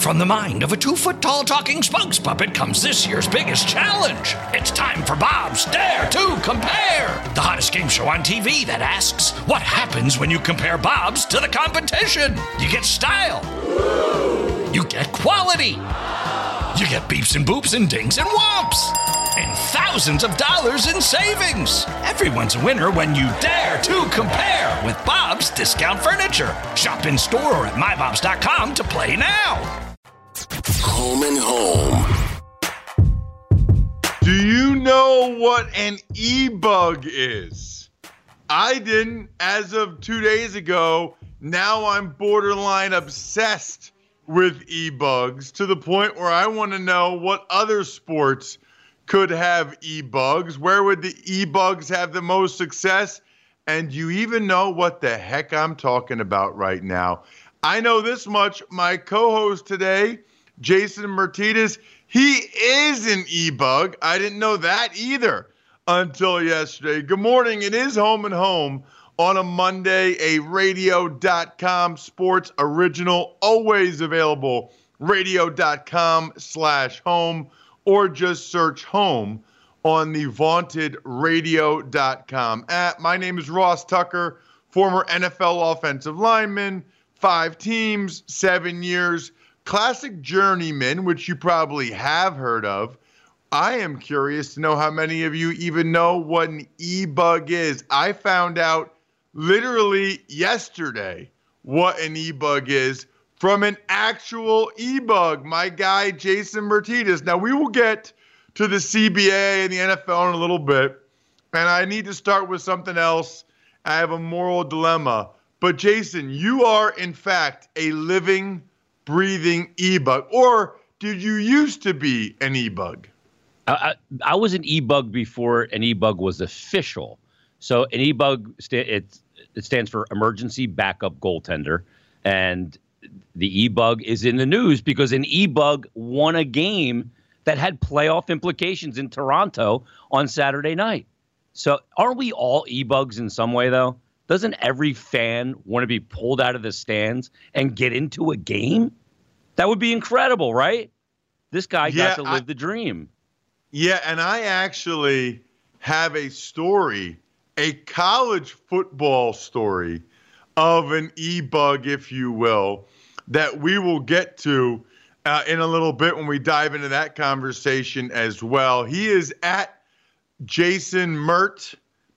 From the mind of a 2-foot-tall talking spokes puppet comes this year's biggest challenge. It's time for Bob's Dare to Compare, the hottest game show on TV that asks, what happens when you compare Bob's to the competition? You get style. You get quality. You get beeps and boops and dings and whomps. And thousands of dollars in savings. Everyone's a winner when you dare to compare with Bob's Discount Furniture. Shop in store or at mybobs.com to play now. Home and Home. Do you know what an e-bug is? I didn't as of 2 days ago. Now I'm borderline obsessed with e-bugs to the point where I want to know what other sports could have e-bugs. Where would the e-bugs have the most success? And you even know what the heck I'm talking about right now. I know this much. My co-host today, Jason Martinez, he is an e-bug. I didn't know that either until yesterday. Good morning. It is Home and Home on a Monday, a radio.com sports original, always available, radio.com/home, or just search home on the vaunted radio.com app. My name is Ross Tucker, former NFL offensive lineman, 5 teams, 7 years, classic journeyman, which you probably have heard of. I am curious to know how many of you even know what an e-bug is. I found out literally yesterday what an e-bug is from an actual e-bug, my guy Jason Martinez. Now, we will get to the CBA and the NFL in a little bit, and I need to start with something else. I have a moral dilemma. But, Jason, you are, in fact, a living, breathing e-bug. Or did you used to be an e-bug? I was an e-bug before an e-bug was official. So an e-bug, it stands for Emergency Backup Goaltender. And the e-bug is in the news because an e-bug won a game that had playoff implications in Toronto on Saturday night. So aren't we all e-bugs in some way, though? Doesn't every fan want to be pulled out of the stands and get into a game? That would be incredible, right? This guy got to live the dream. Yeah, and I actually have a story, a college football story of an e-bug, if you will, that we will get to in a little bit when we dive into that conversation as well. He is at Jason Myrt,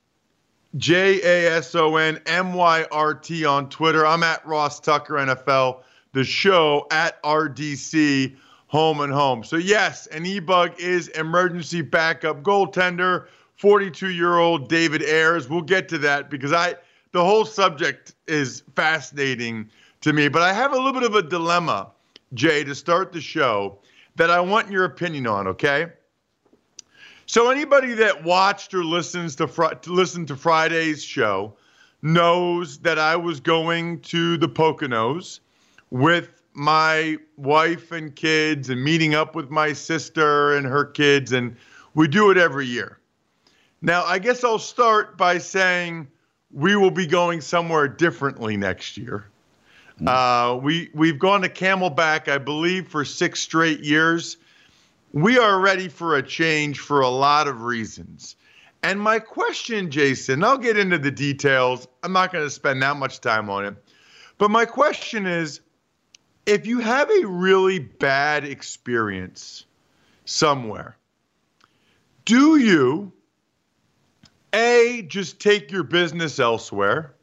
JASONMYRT on Twitter. I'm at Ross Tucker NFL, the show at RDC Home and Home. So yes, an e-bug is emergency backup goaltender, 42-year-old David Ayres. We'll get to that because the whole subject is fascinating to me. But I have a little bit of a dilemma, Jay, to start the show that I want your opinion on, okay? So anybody that watched or listens to Friday's show knows that I was going to the Poconos with my wife and kids and meeting up with my sister and her kids, and we do it every year. Now, I guess I'll start by saying we will be going somewhere differently next year. We've gone to Camelback, I believe, for 6 straight years. We are ready for a change for a lot of reasons. And my question, Jason, I'll get into the details. I'm not going to spend that much time on it. But my question is, if you have a really bad experience somewhere, do you, A, just take your business elsewhere,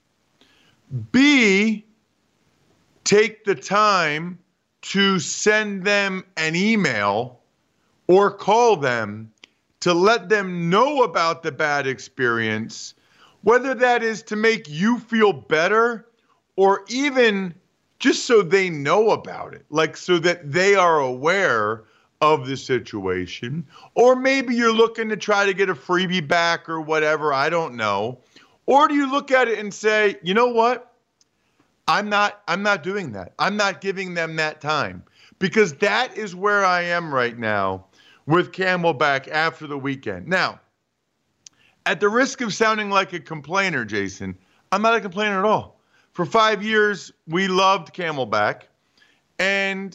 B, take the time to send them an email or call them to let them know about the bad experience, whether that is to make you feel better or even just so they know about it, like so that they are aware of the situation, or maybe you're looking to try to get a freebie back or whatever, I don't know. Or do you look at it and say, you know what? I'm not doing that. I'm not giving them that time, because that is where I am right now with Camelback after the weekend. Now, at the risk of sounding like a complainer, Jason, I'm not a complainer at all. For 5 years, we loved Camelback, and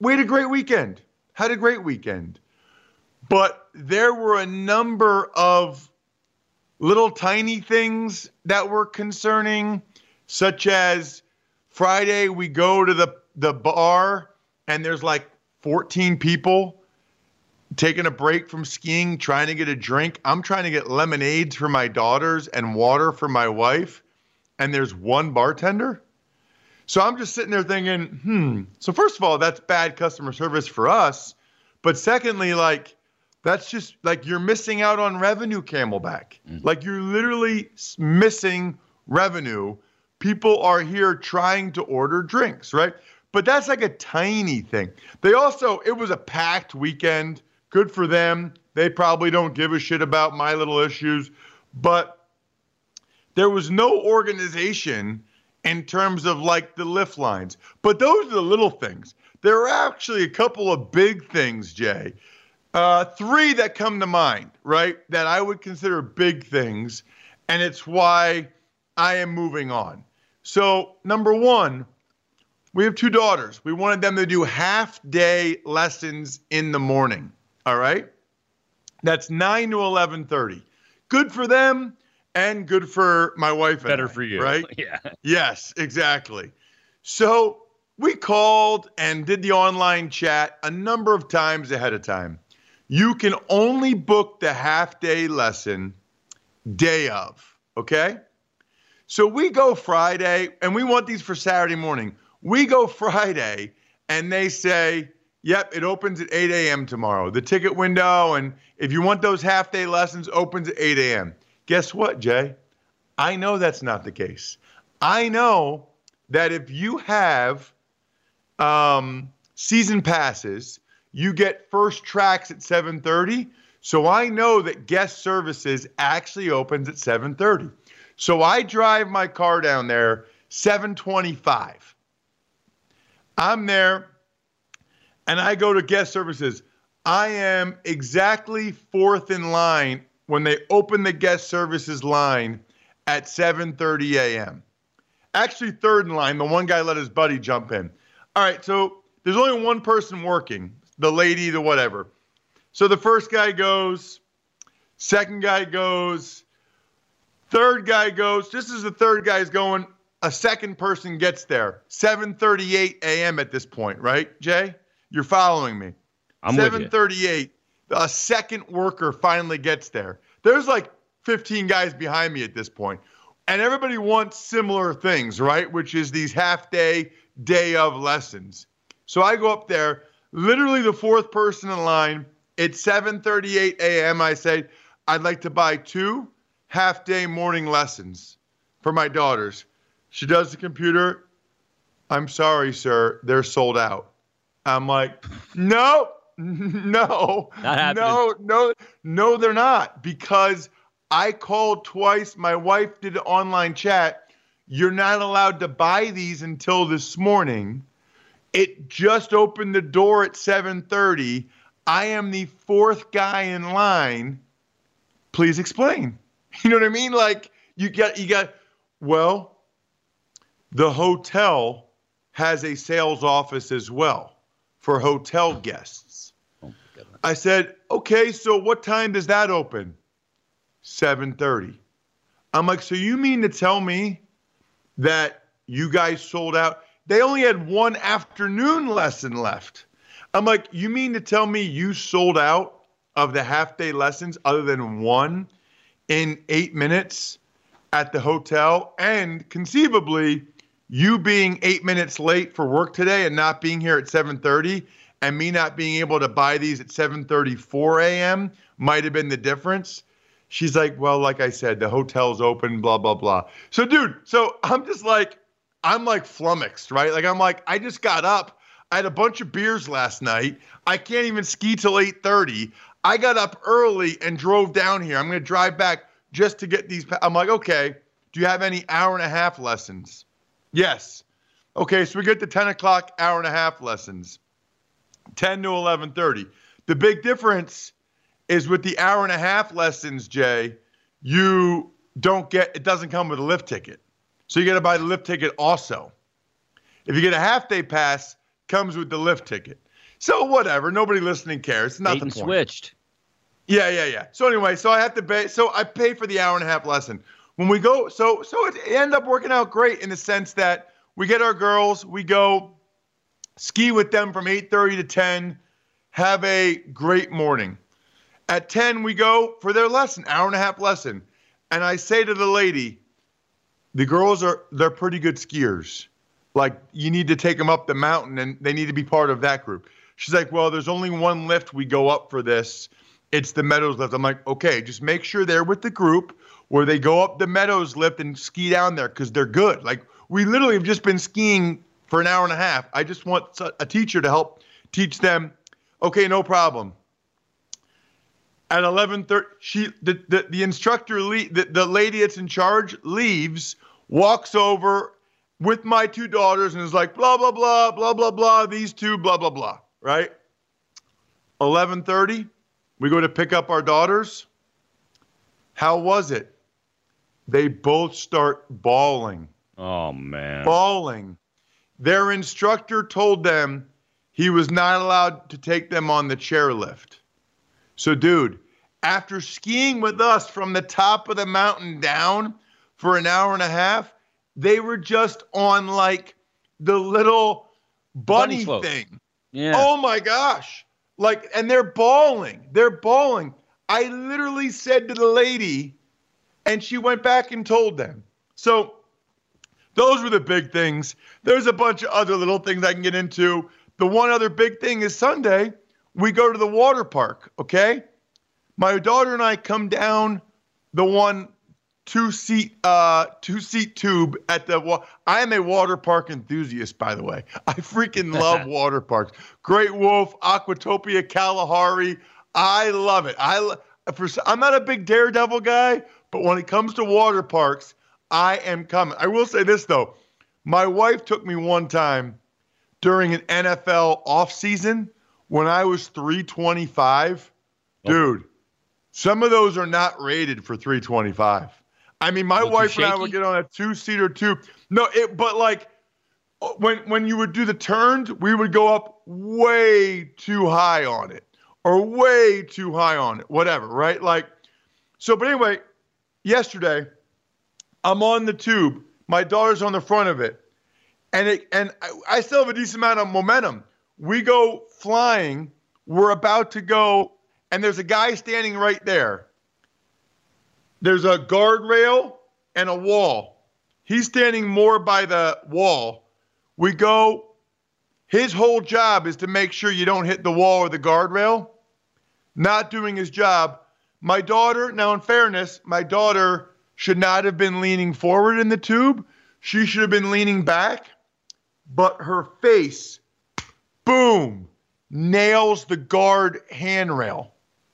we had a great weekend. Had a great weekend. But there were a number of little tiny things that were concerning, such as Friday we go to the bar and there's like 14 people taking a break from skiing, trying to get a drink. I'm trying to get lemonades for my daughters and water for my wife, and there's one bartender. So I'm just sitting there thinking, so first of all, that's bad customer service for us. But secondly, like, that's just like you're missing out on revenue, Camelback. Like you're literally missing revenue. People are here trying to order drinks, right? But that's like a tiny thing. It was a packed weekend. Good for them. They probably don't give a shit about my little issues. But there was no organization in terms of like the lift lines. But those are the little things. There are actually a couple of big things, Jay. 3 that come to mind, right, that I would consider big things, and it's why I am moving on. So, number 1, we have 2 daughters. We wanted them to do half-day lessons in the morning, all right? That's 9 to 11:30. Good for them and good for my wife and Better I, for you. right? Yeah. Yes, exactly. So we called and did the online chat a number of times ahead of time. You can only book the half-day lesson day of, okay? So we go Friday, and we want these for Saturday morning. We go Friday, and they say, yep, it opens at 8 a.m. tomorrow. The ticket window, and if you want those half-day lessons, opens at 8 a.m. Guess what, Jay? I know that's not the case. I know that if you have season passes, you get first tracks at 7:30. So I know that guest services actually opens at 7:30. So I drive my car down there 7:25. I'm there and I go to guest services. I am exactly 4th in line when they open the guest services line at 7:30 a.m. Actually 3rd in line. The one guy let his buddy jump in. All right, so there's only one person working, the lady, the whatever. So the first guy goes, second guy goes, third guy goes. Just as the third guy's going, a second person gets there. 7:38 a.m. at this point, right, Jay? You're following me. I'm with you. 7:38, a second worker finally gets there. There's like 15 guys behind me at this point. And everybody wants similar things, right? Which is these half-day, day of lessons. So I go up there, literally the 4th person in line. It's 7:38 a.m. I say, I'd like to buy 2 half-day morning lessons for my daughters. She does the computer. I'm sorry, sir. They're sold out. I'm like, no, no, no, they're not. Because I called twice. My wife did an online chat. You're not allowed to buy these until this morning. It just opened the door at 7:30. I am the 4th guy in line. Please explain. You know what I mean? Like you got, well, the hotel has a sales office as well for hotel guests. I said, okay, so what time does that open? 7:30. I'm like, so you mean to tell me that you guys sold out? They only had one afternoon lesson left. I'm like, you mean to tell me you sold out of the half-day lessons other than one in 8 minutes at the hotel? And conceivably, you being 8 minutes late for work today and not being here at 7:30 and me not being able to buy these at 7:34 a.m. might have been the difference. She's like, well, like I said, the hotel's open, blah, blah, blah. So, dude, I'm like flummoxed, right? Like, I'm like, I just got up. I had a bunch of beers last night. I can't even ski till 8:30. I got up early and drove down here. I'm going to drive back just to get these. I'm like, okay, do you have any hour-and-a-half lessons? Yes. Okay, so we get the 10 o'clock hour-and-a-half lessons, 10 to 11:30. The big difference is with the hour-and-a-half lessons, Jay, it doesn't come with a lift ticket. So you got to buy the lift ticket also. If you get a half-day pass, comes with the lift ticket. So whatever. Nobody listening cares. It's not the point. Switched. Yeah. So anyway, so I have to pay. So I pay for the hour-and-a-half lesson. When we go, so it ended up working out great in the sense that we get our girls, we go ski with them from 8:30 to 10, have a great morning. At 10, we go for their lesson, hour-and-a-half lesson. And I say to the lady, the girls they're pretty good skiers. Like, you need to take them up the mountain, and they need to be part of that group. She's like, well, there's only one lift we go up for this. It's the Meadows lift. I'm like, okay, just make sure they're with the group where they go up the Meadows lift and ski down there because they're good. Like, we literally have just been skiing for an hour and a half. I just want a teacher to help teach them. Okay, no problem. At 11:30, the instructor, the lady that's in charge, leaves, walks over with my two daughters and is like, blah, blah, blah, blah, blah, blah, these two, blah, blah, blah, right? 11:30, we go to pick up our daughters. How was it? They both start bawling. Oh, man. Bawling. Their instructor told them he was not allowed to take them on the chairlift. So, dude, after skiing with us from the top of the mountain down for an hour and a half, they were just on like the little bunny thing. Yeah. Oh my gosh. Like, and they're bawling. They're bawling. I literally said to the lady, and she went back and told them. So those were the big things. There's a bunch of other little things I can get into. The one other big thing is Sunday, we go to the water park, okay? My daughter and I come down the one two-seat tube at the I am a water park enthusiast, by the way. I freaking love water parks. Great Wolf, Aquatopia, Kalahari. I love it. I'm not a big Daredevil guy, but when it comes to water parks, I am coming. I will say this, though. My wife took me one time during an NFL offseason when I was 325. Dude, some of those are not rated for 325. I mean, my wife and I would get on a two-seater tube. No, but like when you would do the turns, we would go up way too high on it or way too high on it, whatever, right? Like, so, but anyway, yesterday, I'm on the tube. My daughter's on the front of it. And I still have a decent amount of momentum. We go flying. We're about to go, and there's a guy standing right there. There's a guardrail and a wall. He's standing more by the wall. We go. His whole job is to make sure you don't hit the wall or the guardrail. Not doing his job. My daughter, now in fairness, my daughter should not have been leaning forward in the tube. She should have been leaning back. But her face, boom, nails the guard handrail.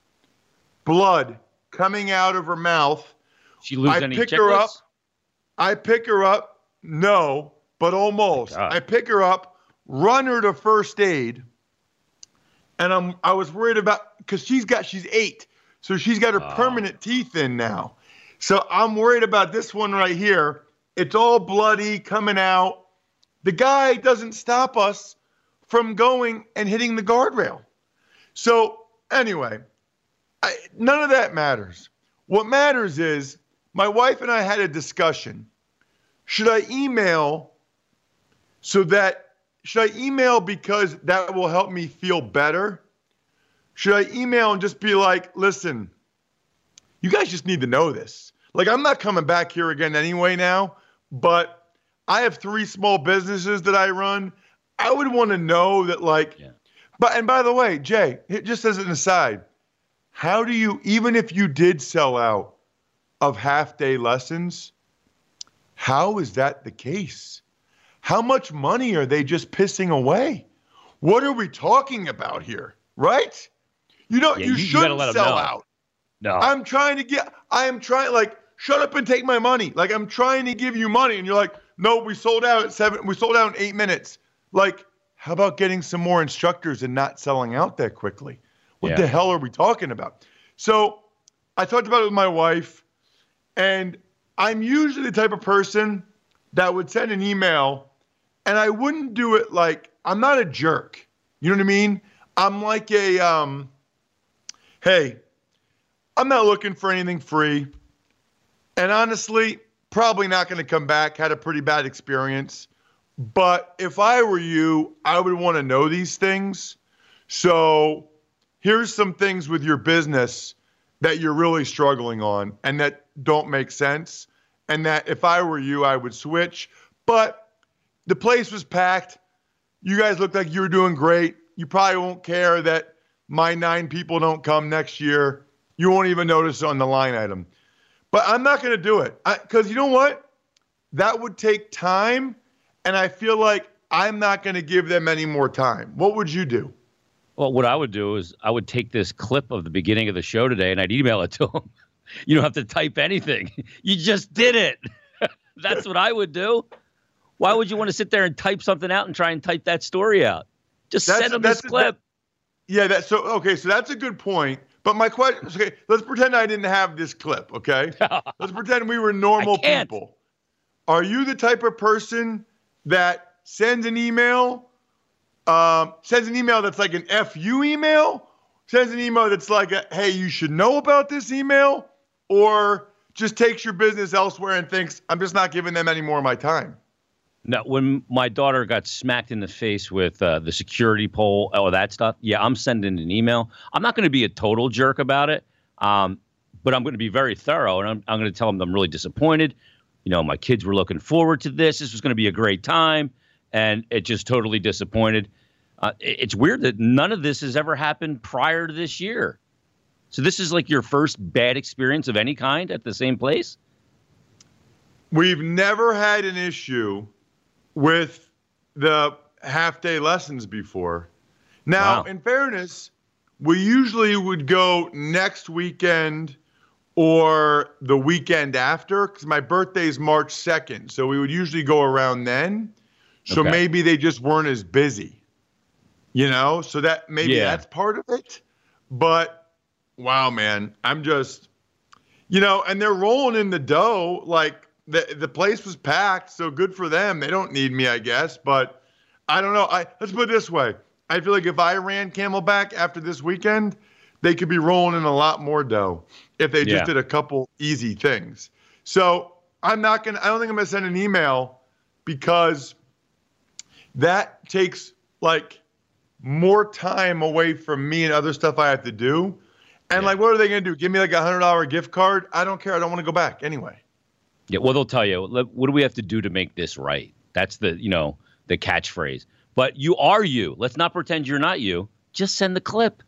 Blood coming out of her mouth. She lose any chicklets? I pick her up. No, but almost. I pick her up, run her to first aid. And I was worried about, because she's 8. So she's got her permanent teeth in now. So I'm worried about this one right here. It's all bloody coming out. The guy doesn't stop us from going and hitting the guardrail. So anyway, none of that matters. What matters is my wife and I had a discussion. Should I email because that will help me feel better? Should I email and just be like, listen, you guys just need to know this. Like, I'm not coming back here again anyway now, but I have 3 small businesses that I run. I would want to know that, like, and by the way, Jay, just as an aside, how do you, even if you did sell out of half-day lessons, how is that the case? How much money are they just pissing away? What are we talking about here, right? You shouldn't sell out. No. I am trying, like, shut up and take my money. Like, I'm trying to give you money, and you're like, no, we sold out at 7. We sold out in 8 minutes. Like, how about getting some more instructors and not selling out that quickly? What the hell are we talking about? So I talked about it with my wife, and I'm usually the type of person that would send an email, and I wouldn't do it like, I'm not a jerk. You know what I mean? I'm like hey, I'm not looking for anything free. And honestly, probably not going to come back. Had a pretty bad experience. But if I were you, I would want to know these things. So here's some things with your business that you're really struggling on and that don't make sense. And that if I were you, I would switch. But the place was packed. You guys looked like you were doing great. You probably won't care that my 9 people don't come next year. You won't even notice on the line item. But I'm not going to do it. Because you know what? That would take time. And I feel like I'm not going to give them any more time. What would you do? Well, what I would do is I would take this clip of the beginning of the show today and I'd email it to them. You don't have to type anything. You just did it. That's what I would do. Why would you want to sit there and type something out and try and type that story out? Just send them this clip. So that's a good point. But my question is, okay, let's pretend I didn't have this clip, okay? Let's pretend we were normal people. Are you the type of person that sends an email that's like an FU email? Sends an email that's like, hey, you should know about this email? Or just takes your business elsewhere and thinks, I'm just not giving them any more of my time? No, when my daughter got smacked in the face with the security pole, all that stuff, yeah, I'm sending an email. I'm not going to be a total jerk about it, but I'm going to be very thorough, and I'm going to tell them I'm really disappointed. You know, my kids were looking forward to this. This was going to be a great time, and it just totally disappointed. It's weird that none of this has ever happened prior to this year. So this is like your first bad experience of any kind at the same place? We've never had an issue with the half-day lessons before. Now, in fairness, we usually would go next weekend or the weekend after, because my birthday is March 2nd. So we would usually go around then. So maybe they just weren't as busy, you know? So that maybe that's part of it. But, wow, man, I'm just, you know, and they're rolling in the dough like, the place was packed, so good for them. They don't need me, I guess. But I don't know. Let's put it this way. I feel like if I ran Camelback after this weekend, they could be rolling in a lot more dough if they just did a couple easy things. So I don't think I'm going to send an email because that takes like more time away from me and other stuff I have to do. And like, what are they going to do? Give me like $100 gift card? I don't care. I don't want to go back anyway. Yeah, well, they'll tell you, what do we have to do to make this right? That's the catchphrase. But you are you. Let's not pretend you're not you. Just send the clip.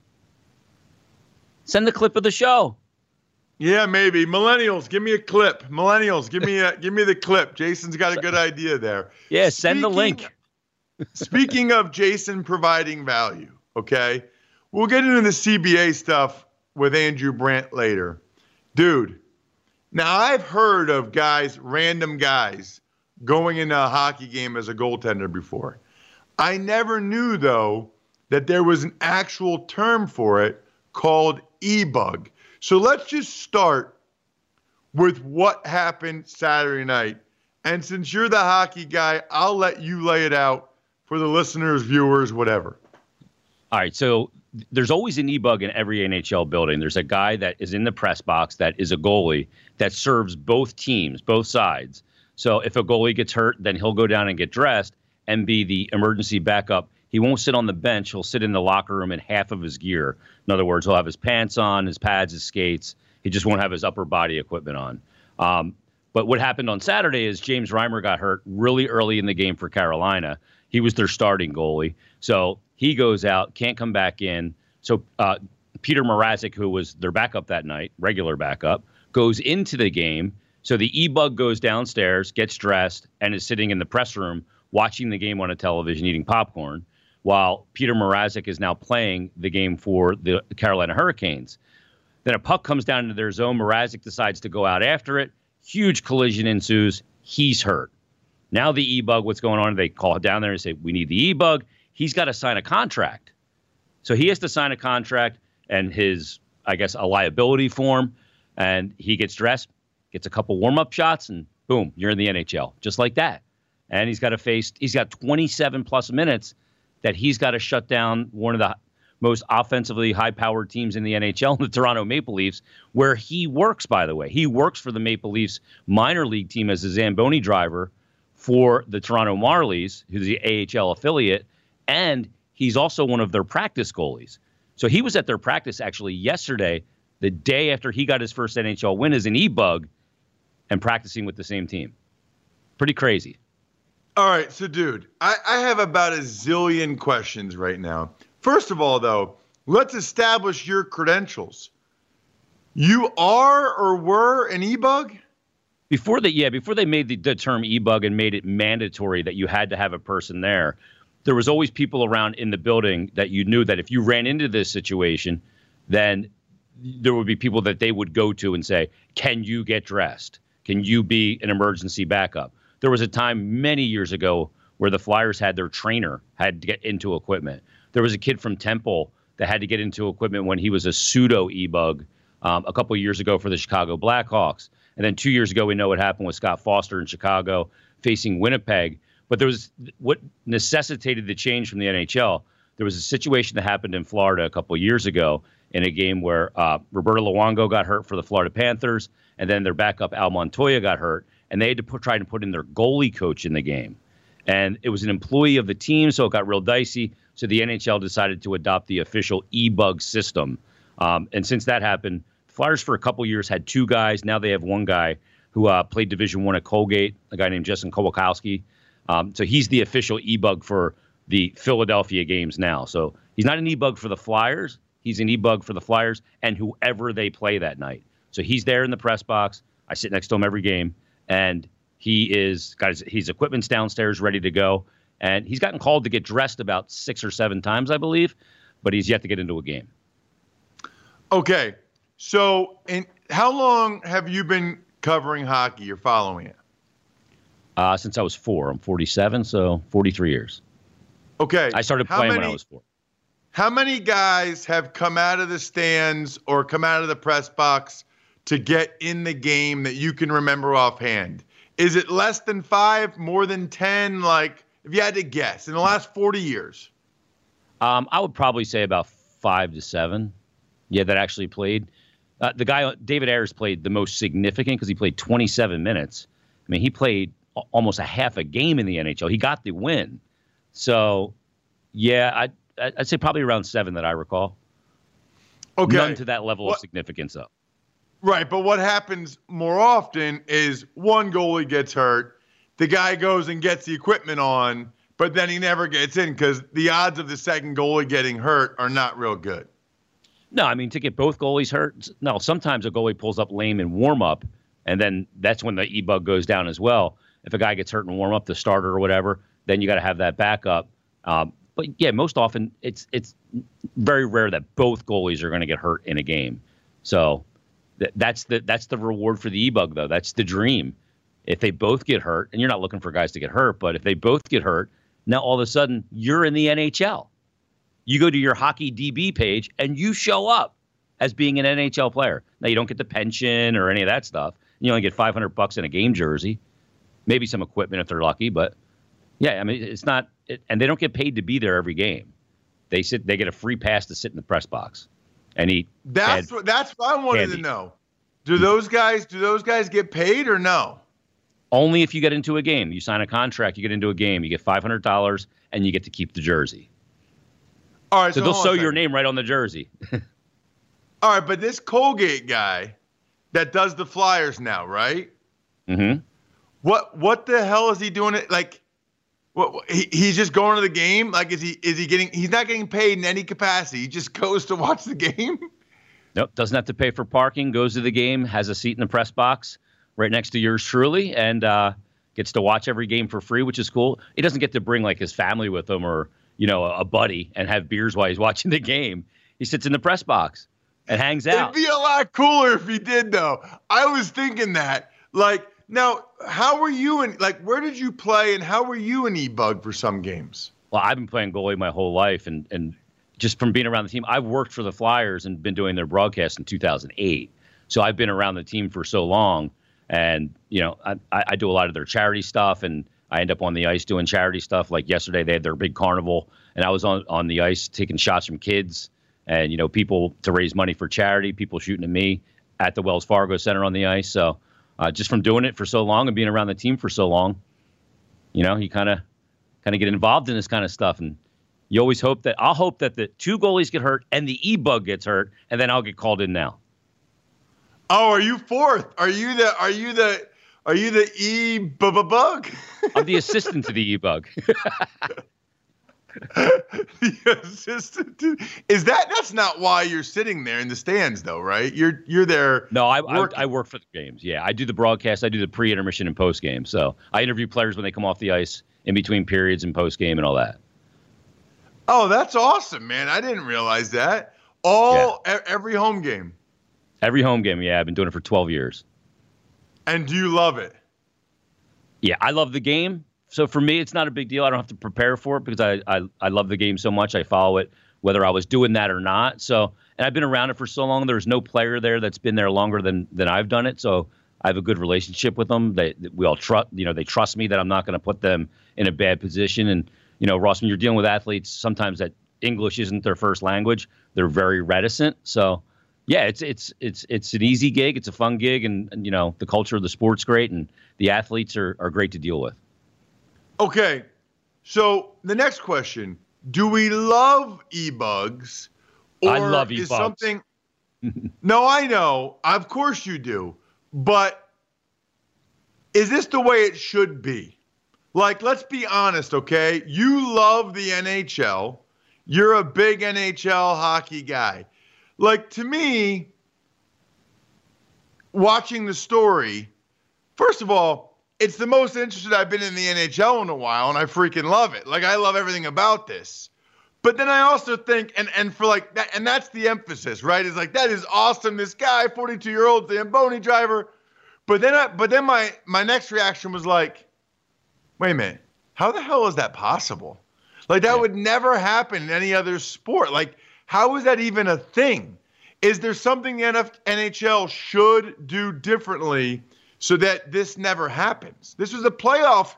Send the clip of the show. Yeah, maybe. Millennials, give me a clip. Millennials, give me the clip. Jason's got a good idea there. Yeah, send the link. Speaking of Jason providing value, okay? We'll get into the CBA stuff with Andrew Brandt later. Dude. Now, I've heard of random guys, going into a hockey game as a goaltender before. I never knew, though, that there was an actual term for it called e-bug. So let's just start with what happened Saturday night. And since you're the hockey guy, I'll let you lay it out for the listeners, viewers, whatever. All right, so there's always an e-bug in every NHL building. There's a guy that is in the press box that is a goalie that serves both teams, both sides. So if a goalie gets hurt, then he'll go down and get dressed and be the emergency backup. He won't sit on the bench. He'll sit in the locker room in half of his gear. In other words, he'll have his pants on, his pads, his skates. He just won't have his upper body equipment on. But what happened on Saturday is James Reimer got hurt really early in the game for Carolina. He was their starting goalie. So he goes out, can't come back in. So Peter Mrazek, who was their backup that night, regular backup, goes into the game. So the e-bug goes downstairs, gets dressed, and is sitting in the press room watching the game on a television, eating popcorn, while Peter Mrazek is now playing the game for the Carolina Hurricanes. Then a puck comes down into their zone. Mrazek decides to go out after it. Huge collision ensues. He's hurt. Now the e-bug, what's going on? They call down there and say, we need the e-bug. He's got to sign a contract. So he has to sign a contract and his, I guess, a liability form. And he gets dressed, gets a couple warm-up shots, and boom, you're in the NHL. Just like that. And he's got 27 plus minutes that he's got to shut down one of most offensively high-powered teams in the NHL, the Toronto Maple Leafs, where he works, by the way. He works for the Maple Leafs minor league team as a Zamboni driver for the Toronto Marlies, who's the AHL affiliate, and he's also one of their practice goalies. So he was at their practice actually yesterday, the day after he got his first NHL win as an E-Bug, and practicing with the same team. Pretty crazy. All right, so dude, I have about a zillion questions right now. First of all, though, let's establish your credentials. You are or were an E-Bug? Before they made the term E-Bug and made it mandatory that you had to have a person there was always people around in the building that you knew that if you ran into this situation, then there would be people that they would go to and say, can you get dressed? Can you be an emergency backup? There was a time many years ago where the Flyers had their trainer had to get into equipment. There was a kid from Temple that had to get into equipment when he was a pseudo E-Bug a couple of years ago for the Chicago Blackhawks. And then 2 years ago, we know what happened with Scott Foster in Chicago facing Winnipeg. But there was what necessitated the change from the NHL. There was a situation that happened in Florida a couple of years ago in a game where Roberto Luongo got hurt for the Florida Panthers, and then their backup Al Montoya got hurt, and they had to try to put in their goalie coach in the game. And it was an employee of the team, so it got real dicey. So the NHL decided to adopt the official E-Bug system. And since that happened, Flyers for a couple years had two guys. Now they have one guy who played Division I at Colgate, a guy named Justin Kowalkowski. So he's the official E-Bug for the Philadelphia games now. So he's not an E-Bug for the Flyers. He's an E-Bug for the Flyers and whoever they play that night. So he's there in the press box. I sit next to him every game, and he is got his equipment's downstairs ready to go. And he's gotten called to get dressed about 6 or 7 times, I believe, but he's yet to get into a game. Okay. So, how long have you been covering hockey or following it? Since I was 4. I'm 47, so 43 years. Okay. I started playing when I was 4. How many guys have come out of the stands or come out of the press box to get in the game that you can remember offhand? Is it less than 5, more than 10? Like, if you had to guess, in the last 40 years? I would probably say about 5 to 7. Yeah, that actually played. The guy, David Ayres, played the most significant because he played 27 minutes. I mean, he played almost a half a game in the NHL. He got the win. So, yeah, I'd say probably around 7 that I recall. Okay. None to that level of significance, though. Right, but what happens more often is one goalie gets hurt, the guy goes and gets the equipment on, but then he never gets in because the odds of the second goalie getting hurt are not real good. No, I mean, to get both goalies hurt, no, sometimes a goalie pulls up lame in warm-up, and then that's when the E-Bug goes down as well. If a guy gets hurt in warm-up, the starter or whatever, then you got to have that backup. But, yeah, most often it's very rare that both goalies are going to get hurt in a game. So that's the reward for the E-Bug, though. That's the dream. If they both get hurt, and you're not looking for guys to get hurt, but if they both get hurt, now all of a sudden you're in the NHL. You go to your hockey DB page and you show up as being an NHL player. Now you don't get the pension or any of that stuff. You only get $500 in a game jersey, maybe some equipment if they're lucky. But yeah, I mean, it's not, and they don't get paid to be there every game. They get a free pass to sit in the press box and eat. That's what I wanted to know. Do those guys get paid or no? Only if you get into a game. You sign a contract, you get into a game, you get $500 and you get to keep the jersey. All right, so they'll sew your name right on the jersey. All right, but this Colgate guy that does the Flyers now, right? Mm-hmm. What the hell is he doing? It like, he's just going to the game. Like, is he getting? He's not getting paid in any capacity. He just goes to watch the game. Nope, doesn't have to pay for parking. Goes to the game, has a seat in the press box right next to yours truly, and gets to watch every game for free, which is cool. He doesn't get to bring like his family with him or a buddy and have beers while he's watching the game. He sits in the press box and hangs out. It'd be a lot cooler if he did, though. I was thinking that. Like, now, how were you where did you play and how were you an E-Bug for some games? Well, I've been playing goalie my whole life, and just from being around the team, I've worked for the Flyers and been doing their broadcast in 2008. So I've been around the team for so long, and I do a lot of their charity stuff, and I end up on the ice doing charity stuff. Like yesterday, they had their big carnival, and I was on the ice taking shots from kids and people to raise money for charity, people shooting at me at the Wells Fargo Center on the ice. So just from doing it for so long and being around the team for so long, you kind of get involved in this kind of stuff. And you always hope that the two goalies get hurt and the E-Bug gets hurt, and then I'll get called in now. Oh, are you fourth? Are you the E-Bug? I'm the assistant to the E-Bug. The assistant is that's not why you're sitting there in the stands, though, right? You're there. No, I work for the games. Yeah, I do the broadcast. I do the pre-intermission and post-game. So I interview players when they come off the ice in between periods and post-game and all that. Oh, that's awesome, man! I didn't realize that. Every home game. Every home game. Yeah, I've been doing it for 12 years. And do you love it? Yeah, I love the game. So for me, it's not a big deal. I don't have to prepare for it because I love the game so much. I follow it whether I was doing that or not. So, and I've been around it for so long. There's no player there that's been there longer than I've done it. So I have a good relationship with them. We all trust. They trust me that I'm not going to put them in a bad position. And Ross, when you're dealing with athletes, sometimes that English isn't their first language. They're very reticent. So yeah, it's an easy gig. It's a fun gig, and the culture of the sport's great, and the athletes are great to deal with. Okay, so the next question: do we love E-Bugs? I love E-Bugs. Is something? No, I know. Of course you do. But is this the way it should be? Like, let's be honest, okay? You love the NHL. You're a big NHL hockey guy. Like, to me, watching the story, first of all, it's the most interested I've been in the NHL in a while, and I freaking love it. Like, I love everything about this. But then I also think, and for like that, and that's the emphasis, right? Is like, that is awesome. This guy, 42-year-old Zamboni driver. But then my next reaction was like, wait a minute, how the hell is that possible? Like, that would never happen in any other sport. Like, how is that even a thing? Is there something the NHL should do differently so that this never happens? This was a playoff,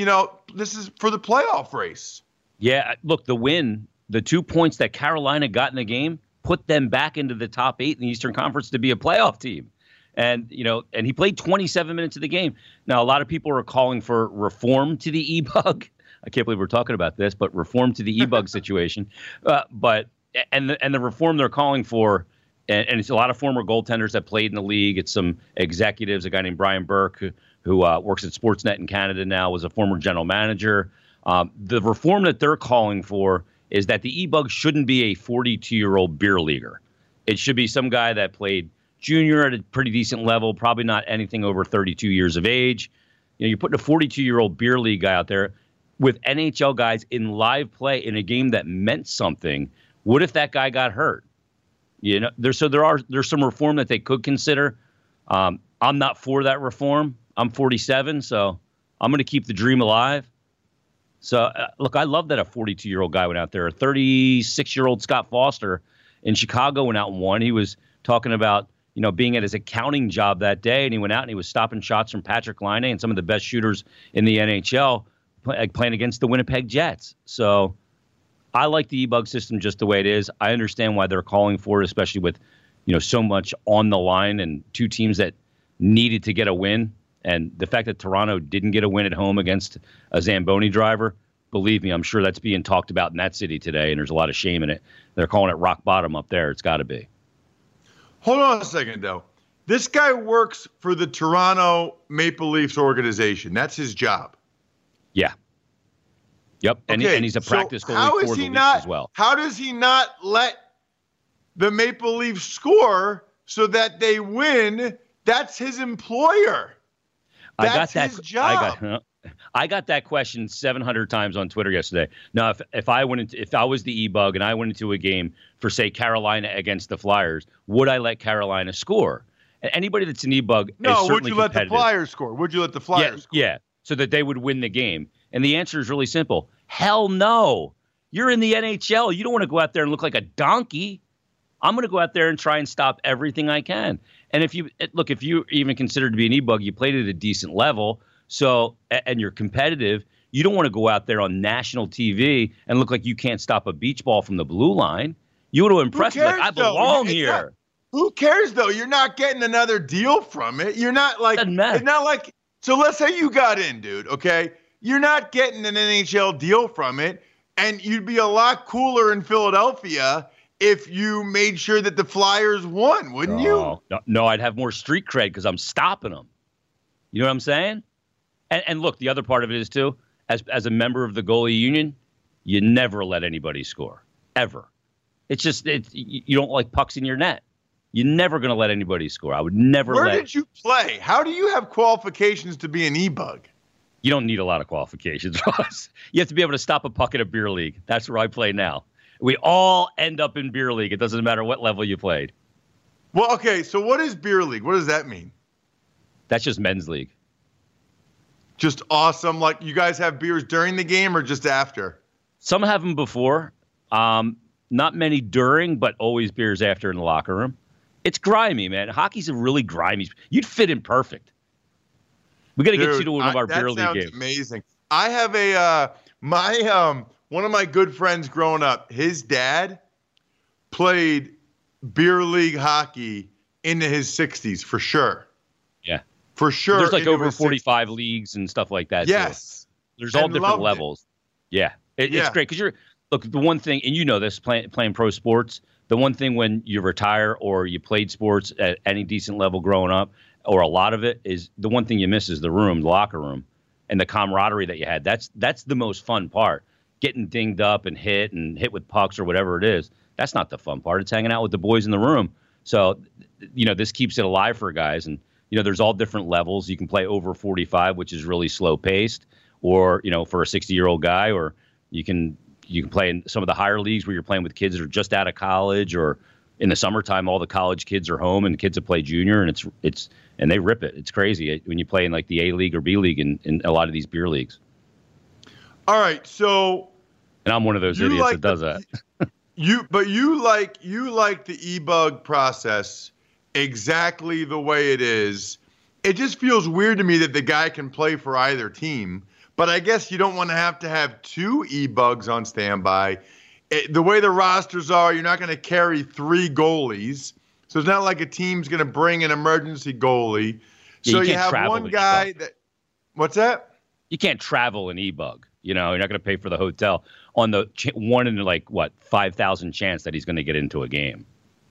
this is for the playoff race. Yeah, look, the 2 points that Carolina got in the game put them back into the top 8 in the Eastern Conference to be a playoff team. And, and he played 27 minutes of the game. Now, a lot of people are calling for reform to the E-Bug. I can't believe we're talking about this, but reform to the E-Bug situation. But the reform they're calling for, and it's a lot of former goaltenders that played in the league. It's some executives, a guy named Brian Burke, who works at Sportsnet in Canada now, was a former general manager. The reform that they're calling for is that the E-Bug shouldn't be a 42-year-old beer leaguer. It should be some guy that played junior at a pretty decent level, probably not anything over 32 years of age. You're putting a 42-year-old beer league guy out there with NHL guys in live play in a game that meant something. What if that guy got hurt? There's some reform that they could consider. I'm not for that reform. I'm 47, so I'm going to keep the dream alive. So, look, I love that a 42-year-old guy went out there. A 36-year-old Scott Foster in Chicago went out and won. He was talking about, being at his accounting job that day, and he went out and he was stopping shots from Patrick Laine and some of the best shooters in the NHL playing against the Winnipeg Jets. So I like the E-Bug system just the way it is. I understand why they're calling for it, especially with, so much on the line and two teams that needed to get a win. And the fact that Toronto didn't get a win at home against a Zamboni driver, believe me, I'm sure that's being talked about in that city today, and there's a lot of shame in it. They're calling it rock bottom up there. It's got to be. Hold on a second, though. This guy works for the Toronto Maple Leafs organization. That's his job. Yeah. Yep. And, okay, and he's a practice goalie for the Leafs as well. How does he not let the Maple Leafs score so that they win? That's his employer. That's his job. I got that question 700 times on Twitter yesterday. Now, if I was the E-Bug and I went into a game for, say, Carolina against the Flyers, would I let Carolina score? And anybody that's an E-Bug is certainly would you let the Flyers score? Would you let the Flyers score? Yeah, so that they would win the game. And the answer is really simple. Hell no. You're in the NHL. You don't want to go out there and look like a donkey. I'm going to go out there and try and stop everything I can. And if you even consider to be an E-Bug, you played at a decent level. So, and you're competitive, you don't want to go out there on national TV and look like you can't stop a beach ball from the blue line. You would have impressed me. Like, I though? belong here. Who cares though? You're not getting another deal from it. You're not like Doesn't matter. it's not like. So let's say you got in, dude. Okay, you're not getting an NHL deal from it, and you'd be a lot cooler in Philadelphia if you made sure that the Flyers won, wouldn't you? No, I'd have more street cred because I'm stopping them. You know what I'm saying? And look, the other part of it is too, as a member of the goalie union, you never let anybody score ever. It's just you don't like pucks in your net. You're never going to let anybody score. I would never Where did you play? How do you have qualifications to be an e-bug? You don't need a lot of qualifications, Ross. You have to be able to stop a puck in a beer league. That's where I play now. We all end up in beer league. It doesn't matter what level you played. Well, okay, so what is beer league? What does that mean? That's just men's league. Just awesome. Like, you guys have beers during the game or just after? Some have them before. Not many during, but always beers after in the locker room. It's grimy, man. Hockey's a really grimy. You'd fit in perfect. We got to get you to one of our beer league games. Amazing. I have one of my good friends growing up. His dad played beer league hockey into his 60s for sure. Yeah, for sure. There's like over 45 leagues and stuff like that. Yes, too. There's all different levels. Yeah, it's great because look, the one thing, and you know this, playing pro sports. The one thing when you retire or you played sports at any decent level growing up, or a lot of it, is the one thing you miss is the locker room, and the camaraderie that you had. That's the most fun part. Getting dinged up and hit with pucks or whatever it is. That's not the fun part. It's hanging out with the boys in the room. So, this keeps it alive for guys. And, there's all different levels. You can play over 45, which is really slow paced, or, for a 60-year-old guy, or you can play in some of the higher leagues where you're playing with kids that are just out of college, or in the summertime, all the college kids are home and the kids that play junior, and and they rip it. It's crazy when you play in like the A League or B League in a lot of these beer leagues. All right, so. And I'm one of those idiots that does that. You like the e-bug process exactly the way it is. It just feels weird to me that the guy can play for either team. But I guess you don't want to have two e-bugs on standby. The way the rosters are, you're not going to carry 3 goalies. So it's not like a team's going to bring an emergency goalie. Yeah, so you have one guy that – what's that? You can't travel an e-bug. You're not going to pay for the hotel on the 1 in 5,000 chance that he's going to get into a game.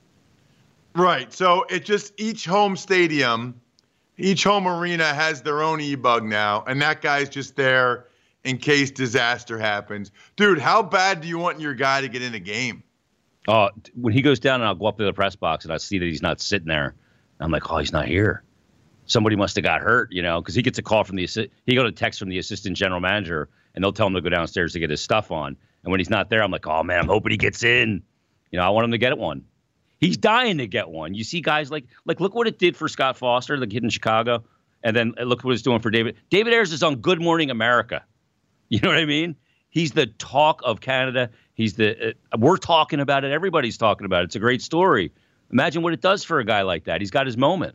Right. So it just each home stadium – each home arena has their own e-bug now, and that guy's just there in case disaster happens. Dude, how bad do you want your guy to get in a game? When he goes down, and I'll go up to the press box, and I see that he's not sitting there. I'm like, he's not here. Somebody must have got hurt, because he gets a call from he got a text from the assistant general manager, and they'll tell him to go downstairs to get his stuff on. And when he's not there, I'm like, oh, man, I'm hoping he gets in. I want him to get one. He's dying to get one. You see guys like look what it did for Scott Foster, the kid in Chicago, and then look what it's doing for David. David Ayers is on Good Morning America. You know what I mean? He's the talk of Canada. We're talking about it. Everybody's talking about it. It's a great story. Imagine what it does for a guy like that. He's got his moment.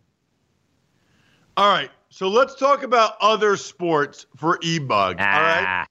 All right, so let's talk about other sports for e-bug. All right.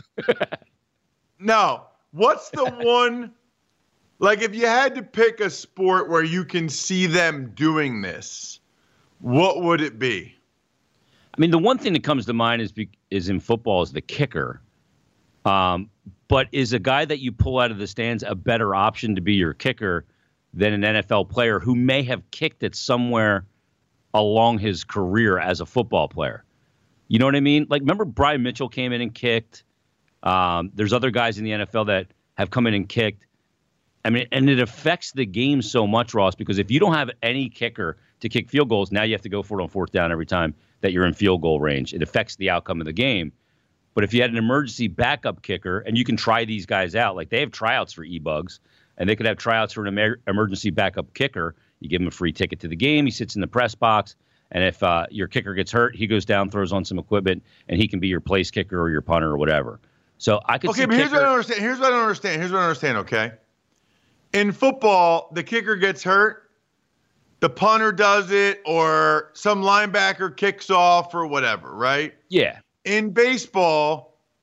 Now, what's the one? Like, if you had to pick a sport where you can see them doing this, what would it be? I mean, the one thing that comes to mind is in football is the kicker. But is a guy that you pull out of the stands a better option to be your kicker than an NFL player who may have kicked it somewhere along his career as a football player? You know what I mean? Like, remember Brian Mitchell came in and kicked? There's other guys in the NFL that have come in and kicked. I mean, and it affects the game so much, Ross, because if you don't have any kicker to kick field goals, now you have to go for it on 4th down every time that you're in field goal range. It affects the outcome of the game. But if you had an emergency backup kicker, and you can try these guys out, like they have tryouts for e-bugs, and they could have tryouts for an emergency backup kicker. You give him a free ticket to the game. He sits in the press box. And if your kicker gets hurt, he goes down, throws on some equipment, and he can be your place kicker or your punter or whatever. So I could see. Okay, but here's what I don't understand. Okay. In football, the kicker gets hurt, the punter does it, or some linebacker kicks off or whatever, right? Yeah. In baseball,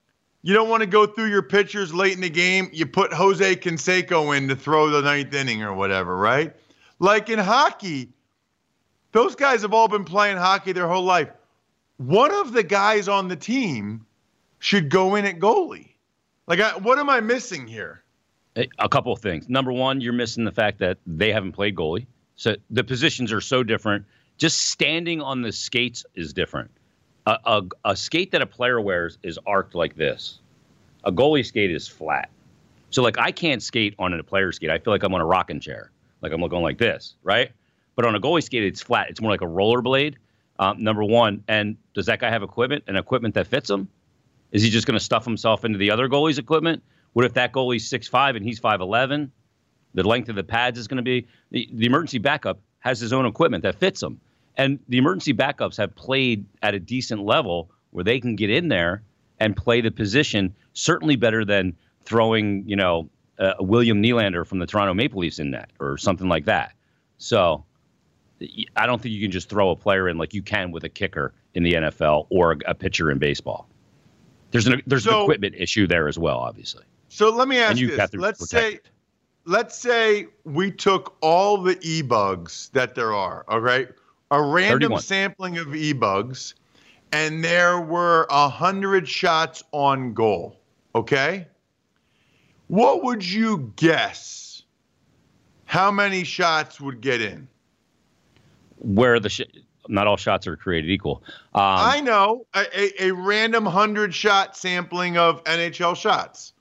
you don't want to go through your pitchers late in the game. You put Jose Canseco in to throw the ninth inning or whatever, right? Like in hockey, those guys have all been playing hockey their whole life. One of the guys on the team should go in at goalie. Like, what am I missing here? A couple of things. Number one, you're missing the fact that they haven't played goalie. So the positions are so different. Just standing on the skates is different. A skate that a player wears is arced like this. A goalie skate is flat. So, like, I can't skate on a player skate. I feel like I'm on a rocking chair. Like, I'm going like this, right? But on a goalie skate, it's flat. It's more like a rollerblade, number one. And does that guy have equipment that fits him? Is he just going to stuff himself into the other goalie's equipment? What if that goalie's 6'5" and he's 5'11"? The length of the pads is going to be the emergency backup has his own equipment that fits him. And the emergency backups have played at a decent level where they can get in there and play the position certainly better than throwing, William Nylander from the Toronto Maple Leafs in net or something like that. So I don't think you can just throw a player in like you can with a kicker in the NFL or a pitcher in baseball. There's an equipment issue there as well, obviously. So let me ask you this. Let's say we took all the e-bugs that there are, all right? A random 31. Sampling of e-bugs, and there were 100 shots on goal, okay? What would you guess how many shots would get in? Where not all shots are created equal. I know. A random 100-shot sampling of NHL shots.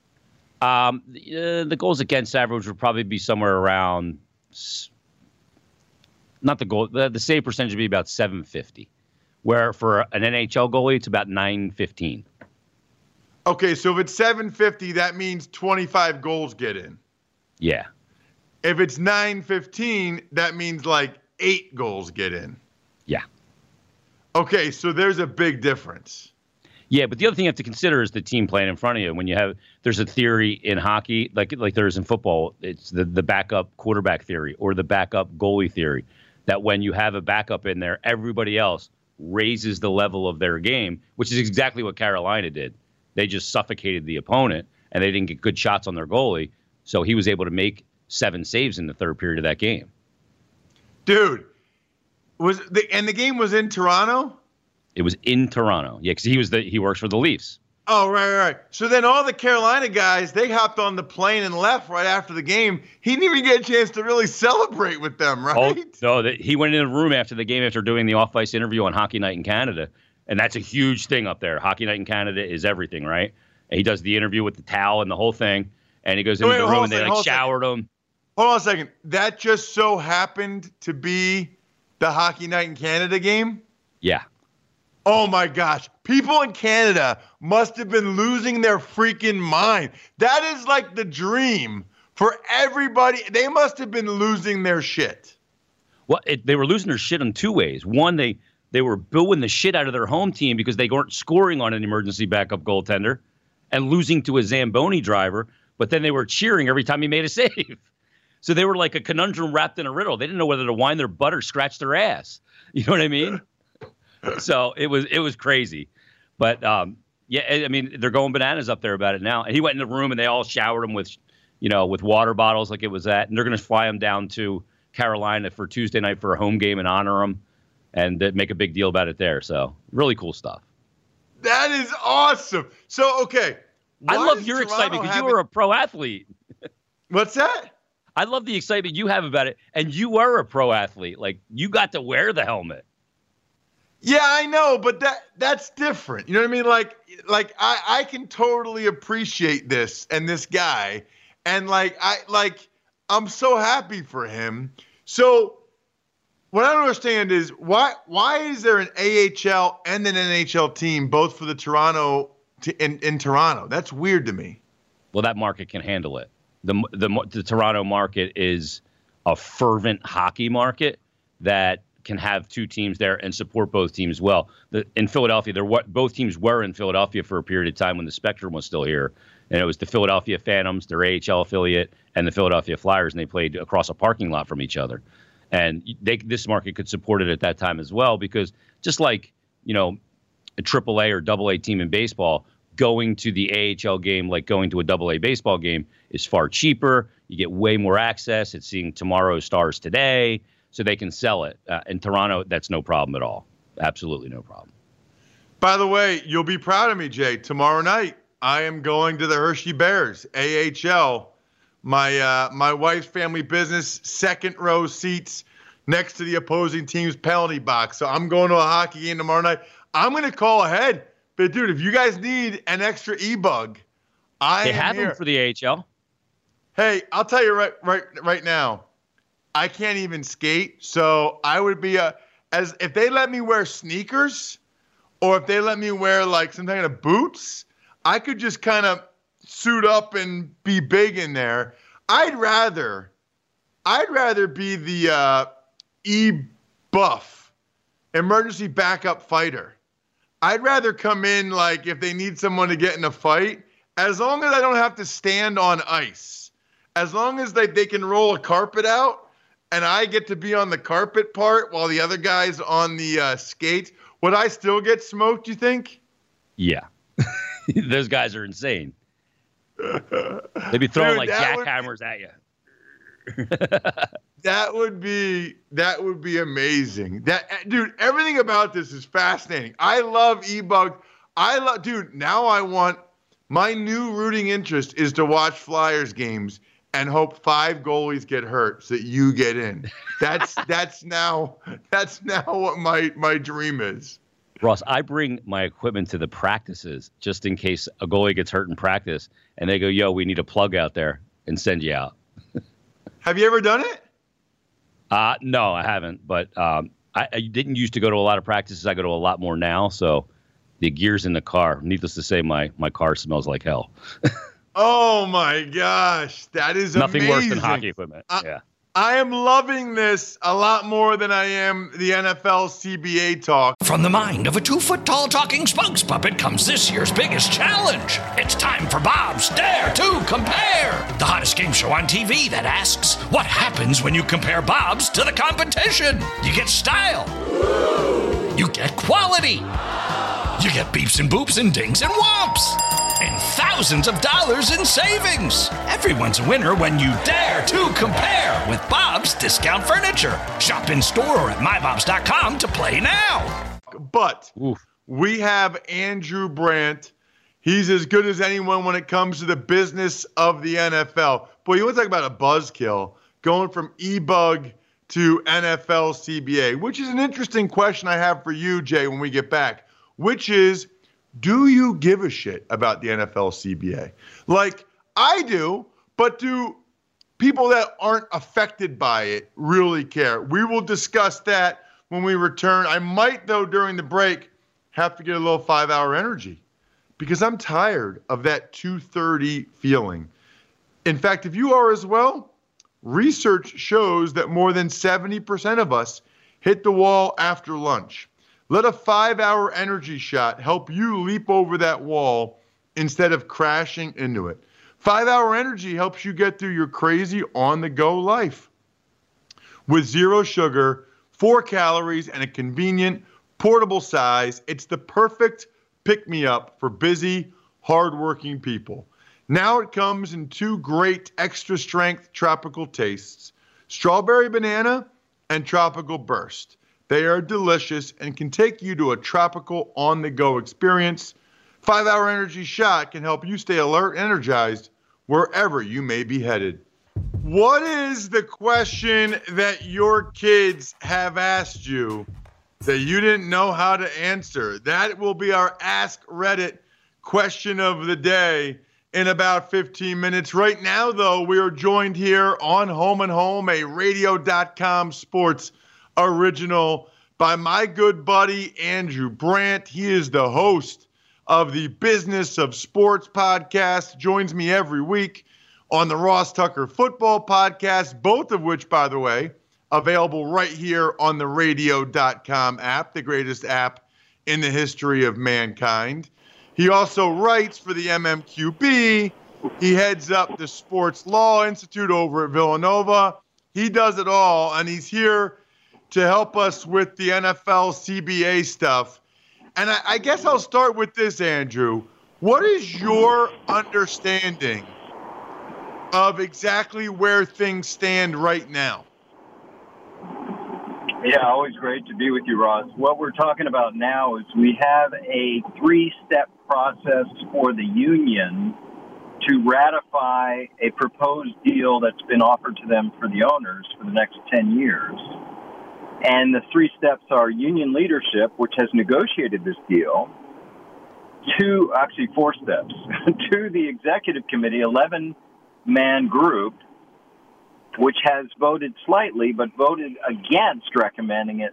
The goals against average would probably be somewhere around, not the goal, the save percentage would be about 750, where for an NHL goalie, it's about 915. Okay, so if it's 750, that means 25 goals get in. Yeah. If it's 915, that means like 8 goals get in. Yeah. Okay, so there's a big difference. Yeah, but the other thing you have to consider is the team playing in front of you. When there's a theory in hockey, like there is in football, it's the backup quarterback theory or the backup goalie theory, that when you have a backup in there, everybody else raises the level of their game, which is exactly what Carolina did. They just suffocated the opponent, and they didn't get good shots on their goalie, so he was able to make 7 saves in the third period of that game. Dude, the game was in Toronto? It was in Toronto. Yeah, because he works for the Leafs. Oh, right. So then all the Carolina guys, they hopped on the plane and left right after the game. He didn't even get a chance to really celebrate with them, right? Oh, no, he went in the room after the game after doing the off-ice interview on Hockey Night in Canada. And that's a huge thing up there. Hockey Night in Canada is everything, right? And he does the interview with the towel and the whole thing. And he goes into the room and they showered him. Hold on a second. That just so happened to be the Hockey Night in Canada game? Yeah. Oh, my gosh. People in Canada must have been losing their freaking mind. That is like the dream for everybody. They must have been losing their shit. Well, they were losing their shit in 2 ways. One, they were booing the shit out of their home team because they weren't scoring on an emergency backup goaltender and losing to a Zamboni driver. But then they were cheering every time he made a save. So they were like a conundrum wrapped in a riddle. They didn't know whether to whine their butt or scratch their ass. You know what I mean? So it was crazy. But, yeah, I mean, they're going bananas up there about it now. And he went in the room and they all showered him with water bottles like it was that. And they're going to fly him down to Carolina for Tuesday night for a home game and honor him and make a big deal about it there. So really cool stuff. That is awesome. So, okay. I love your excitement because you were a pro athlete. What's that? I love the excitement you have about it. And you were a pro athlete. Like, you got to wear the helmet. Yeah, I know, but that's different. You know what I mean? Like I can totally appreciate this and this guy. And I'm so happy for him. So what I don't understand is why is there an AHL and an NHL team both for the Toronto in Toronto? That's weird to me. Well, that market can handle it. The Toronto market is a fervent hockey market that can have 2 teams there and support both teams well. In Philadelphia, both teams were in Philadelphia for a period of time when the Spectrum was still here. And it was the Philadelphia Phantoms, their AHL affiliate, and the Philadelphia Flyers, and they played across a parking lot from each other. And this market could support it at that time as well because just like, a AAA or AA team in baseball, going to the AHL game, like going to a AA baseball game, is far cheaper. You get way more access. It's seeing tomorrow's stars today, so they can sell it. In Toronto, that's no problem at all. Absolutely no problem. By the way, you'll be proud of me, Jay. Tomorrow night, I am going to the Hershey Bears, AHL. My wife's family business, second row seats next to the opposing team's penalty box. So I'm going to a hockey game tomorrow night. I'm going to call ahead. But, dude, if you guys need an extra e-bug, They have them for the AHL. Hey, I'll tell you right now, I can't even skate. So I would be if they let me wear sneakers or if they let me wear like some kind of boots, I could just kind of suit up and be big in there. I'd rather be the e-buff emergency backup fighter. I'd rather come in like if they need someone to get in a fight, as long as I don't have to stand on ice, as long as they can roll a carpet out and I get to be on the carpet part while the other guy's on the skates, would I still get smoked, you think? Yeah. Those guys are insane. They'd be throwing like jackhammers at you. That would be amazing. Dude, everything about this is fascinating. I love e-bug. Dude, now I want my new rooting interest is to watch Flyers games and hope 5 goalies get hurt so that you get in. That's now what my dream is. Ross, I bring my equipment to the practices just in case a goalie gets hurt in practice and they go, yo, we need a plug out there, and send you out. Have you ever done it? No, I haven't. But I didn't used to go to a lot of practices. I go to a lot more now. So the gear's in the car. Needless to say, my car smells like hell. Oh, my gosh. That is nothing amazing. Worse than hockey equipment. Yeah. I am loving this a lot more than I am the NFL CBA talk. From the mind of a 2-foot-tall talking spokes puppet comes this year's biggest challenge. It's time for Bob's Dare to Compare, the hottest game show on TV that asks, what happens when you compare Bob's to the competition? You get style. You get quality. You get beeps and boops and dings and whomps. And thousands of dollars in savings. Everyone's a winner when you dare to compare with Bob's Discount Furniture. Shop in store or at mybobs.com to play now. But we have Andrew Brandt. He's as good as anyone when it comes to the business of the NFL. Boy, you want to talk about a buzzkill, going from e-bug to NFL CBA, which is an interesting question I have for you, Jay, when we get back, which is, do you give a shit about the NFL CBA? Like, I do, but do people that aren't affected by it really care? We will discuss that when we return. I might, though, during the break, have to get a little 5-hour energy because I'm tired of that 2:30 feeling. In fact, if you are as well, research shows that more than 70% of us hit the wall after lunch. Let a 5-hour energy shot help you leap over that wall instead of crashing into it. 5-hour energy helps you get through your crazy on-the-go life. With 0 sugar, 4 calories, and a convenient, portable size, it's the perfect pick-me-up for busy, hardworking people. Now it comes in 2 great extra-strength tropical tastes, strawberry banana and tropical burst. They are delicious and can take you to a tropical on-the-go experience. 5-hour energy shot can help you stay alert and energized wherever you may be headed. What is the question that your kids have asked you that you didn't know how to answer? That will be our Ask Reddit question of the day in about 15 minutes. Right now, though, we are joined here on Home and Home, a radio.com sports original, by my good buddy Andrew Brandt. He is the host of the Business of Sports podcast, joins me every week on the Ross Tucker Football podcast, both of which, by the way, available right here on the radio.com app, the greatest app in the history of mankind. He also writes for the MMQB. He heads up the Sports Law Institute over at Villanova. He does it all, and he's here to help us with the NFL CBA stuff. And I guess I'll start with this, Andrew. What is your understanding of exactly where things stand right now? Yeah, always great to be with you, Ross. What we're talking about now is we have a 3-step process for the union to ratify a proposed deal that's been offered to them for the owners for the next 10 years. And the 3 steps are union leadership, which has negotiated this deal, 4 steps, to the executive committee, 11-man group, which has voted slightly, but voted against recommending it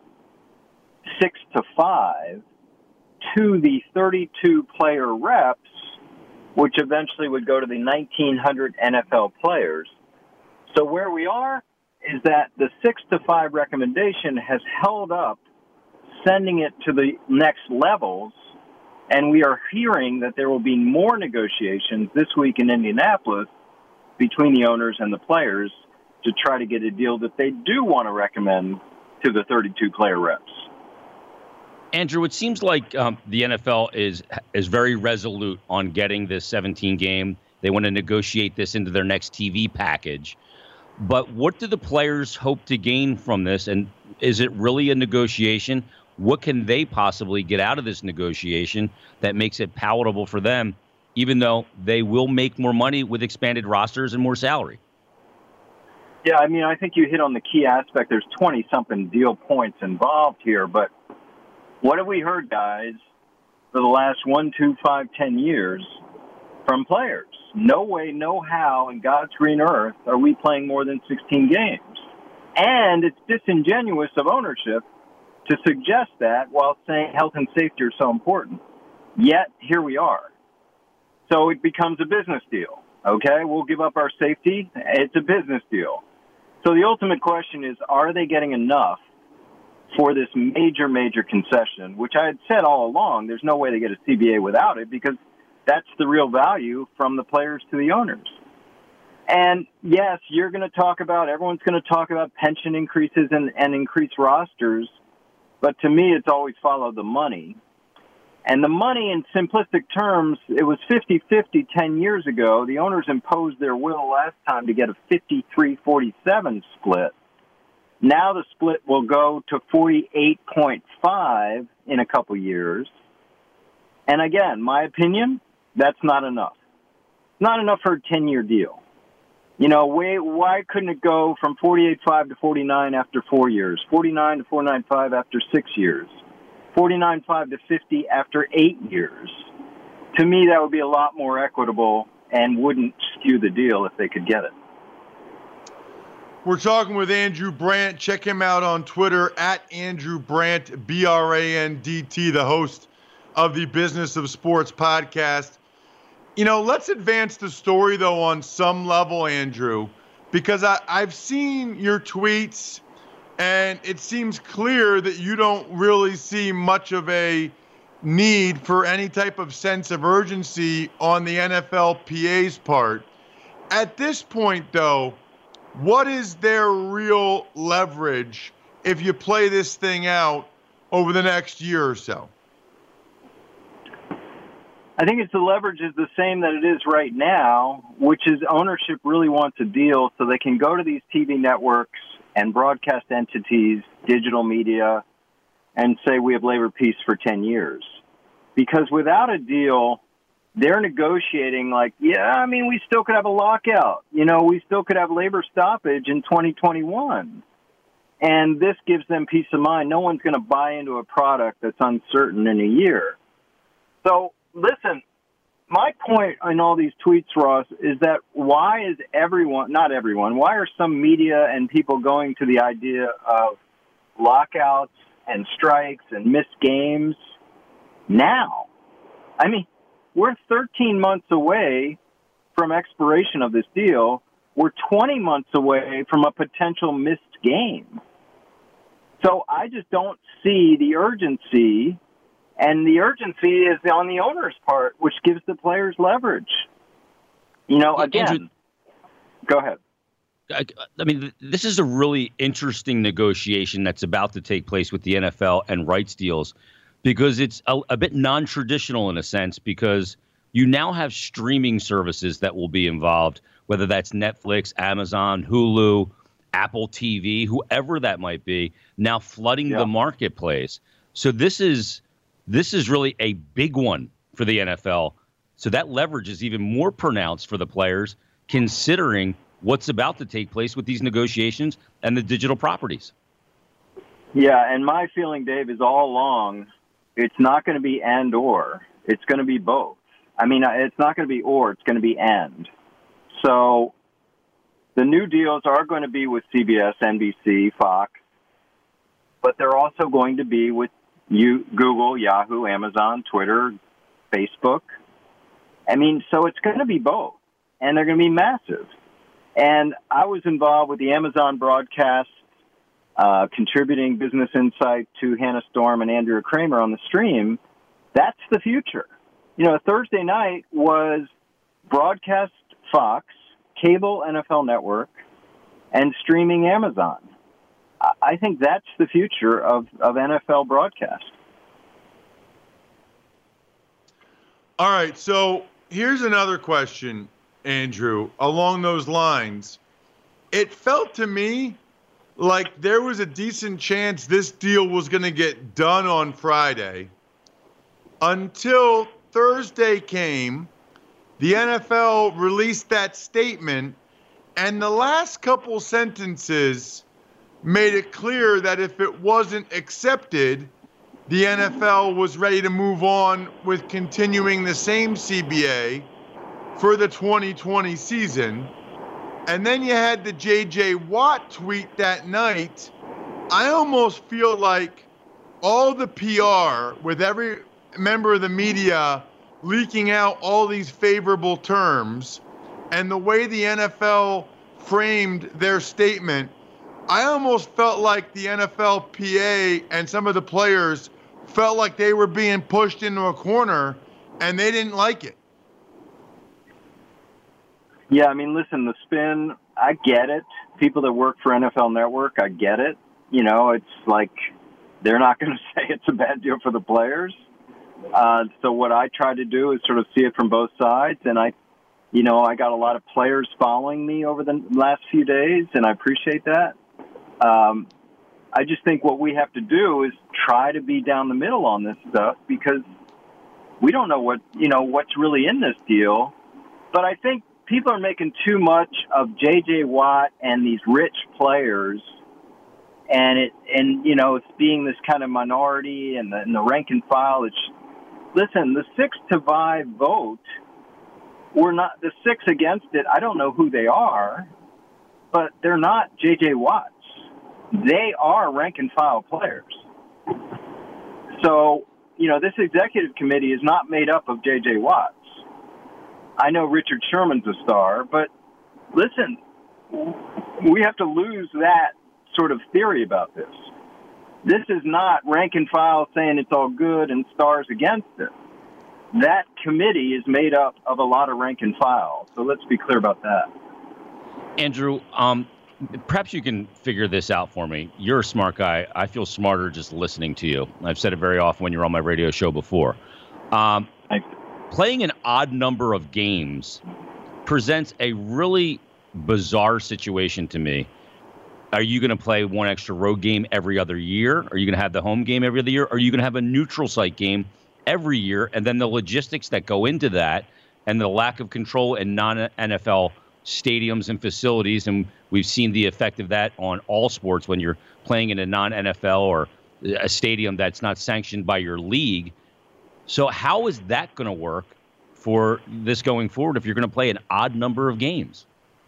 6-5, to the 32-player reps, which eventually would go to the 1,900 NFL players. So where we are is that the 6-5 recommendation has held up sending it to the next levels, and we are hearing that there will be more negotiations this week in Indianapolis between the owners and the players to try to get a deal that they do want to recommend to the 32-player reps. Andrew, it seems like the NFL is very resolute on getting this 17 game. They want to negotiate this into their next TV package. But what do the players hope to gain from this? And is it really a negotiation? What can they possibly get out of this negotiation that makes it palatable for them, even though they will make more money with expanded rosters and more salary? Yeah, I mean, I think you hit on the key aspect. There's 20-something deal points involved here, but what have we heard, guys, for the last 1, 2, 5, 10 years from players? No way, no how, in God's green earth are we playing more than 16 games. And it's disingenuous of ownership to suggest that while saying health and safety are so important. Yet, here we are. So it becomes a business deal, okay? We'll give up our safety. It's a business deal. So the ultimate question is, are they getting enough for this major, major concession, which I had said all along, there's no way to get a CBA without it because that's the real value from the players to the owners. And yes, everyone's going to talk about pension increases and increased rosters, but to me, it's always followed the money. And the money, in simplistic terms, it was 50-50 10 years ago. The owners imposed their will last time to get a 53-47 split. Now the split will go to 48.5 in a couple years. And again, my opinion, that's not enough. Not enough for a 10-year deal. You know, why couldn't it go from 48.5 to 49 after 4 years, 49 to 4.95 after 6 years, 49.5 to 50 after 8 years? To me, that would be a lot more equitable and wouldn't skew the deal if they could get it. We're talking with Andrew Brandt. Check him out on Twitter at Andrew Brandt, BRANDT, the host of the Business of Sports podcast. You know, let's advance the story, though, on some level, Andrew, because I've seen your tweets, and it seems clear that you don't really see much of a need for any type of sense of urgency on the NFLPA's part. At this point, though, what is their real leverage if you play this thing out over the next year or so? I think the leverage is the same that it is right now, which is ownership really wants a deal so they can go to these TV networks and broadcast entities, digital media, and say we have labor peace for 10 years. Because without a deal, they're negotiating like, we still could have a lockout. You know, we still could have labor stoppage in 2021. And this gives them peace of mind. No one's going to buy into a product that's uncertain in a year. So, listen, my point in all these tweets, Ross, is that why are some media and people going to the idea of lockouts and strikes and missed games now? I mean, we're 13 months away from expiration of this deal. We're 20 months away from a potential missed game. So I just don't see the urgency, and the urgency is on the owner's part, which gives the players leverage. You know, again, Andrew, go ahead. I mean, this is a really interesting negotiation that's about to take place with the NFL and rights deals, because it's a bit non-traditional in a sense, because You now have streaming services that will be involved, whether that's Netflix, Amazon, Hulu, Apple TV, whoever that might be, now flooding the marketplace. So this is really a big one for the NFL. So that leverage is even more pronounced for the players, considering what's about to take place with these negotiations and the digital properties. Yeah, and my feeling, Dave, is all along, it's not going to be and or. It's going to be both. I mean, it's not going to be or, it's going to be and. So the new deals are going to be with CBS, NBC, Fox, but they're also going to be with Google, Yahoo, Amazon, Twitter, Facebook. I mean, so it's going to be both, and they're going to be massive. And I was involved with the Amazon broadcast, contributing business insight to Hannah Storm and Andrea Kramer on the stream. That's the future. You know, Thursday night was broadcast Fox, cable NFL Network, and streaming Amazon. I think that's the future of NFL broadcast. All right, so here's another question, Andrew, along those lines. It felt to me like there was a decent chance this deal was going to get done on Friday until Thursday came. The NFL released that statement, and the last couple sentences made it clear that if it wasn't accepted, the NFL was ready to move on with continuing the same CBA for the 2020 season. And then you had the J.J. Watt tweet that night. I almost feel like all the PR with every member of the media leaking out all these favorable terms and the way the NFL framed their statement, I almost felt like the NFLPA and some of the players felt like they were being pushed into a corner and they didn't like it. Yeah, I mean, listen, the spin, I get it. People that work for NFL Network, I get it. You know, it's like they're not going to say it's a bad deal for the players. So what I try to do is sort of see it from both sides. And I got a lot of players following me over the last few days, and I appreciate that. I just think what we have to do is try to be down the middle on this stuff because we don't know what's really in this deal. But I think people are making too much of J.J. Watt and these rich players, and it's being this kind of minority and the rank and file. Listen, the 6-5 vote, we're not the 6 against it. I don't know who they are, but they're not J.J. Watts. They are rank and file players. So, this executive committee is not made up of J.J. Watts. I know Richard Sherman's a star, but listen, we have to lose that sort of theory about this. This is not rank and file saying it's all good and stars against it. That committee is made up of a lot of rank and file. So let's be clear about that. Andrew, perhaps you can figure this out for me. You're a smart guy. I feel smarter just listening to you. I've said it very often when you're on my radio show before. Playing an odd number of games presents a really bizarre situation to me. Are you going to play one extra road game every other year? Are you going to have the home game every other year? Or are you going to have a neutral site game every year? And then the logistics that go into that and the lack of control in non-NFL stadiums and facilities. And we've seen the effect of that on all sports when you're playing in a non-NFL or a stadium that's not sanctioned by your league. So how is that going to work for this going forward if you're going to play an odd number of games?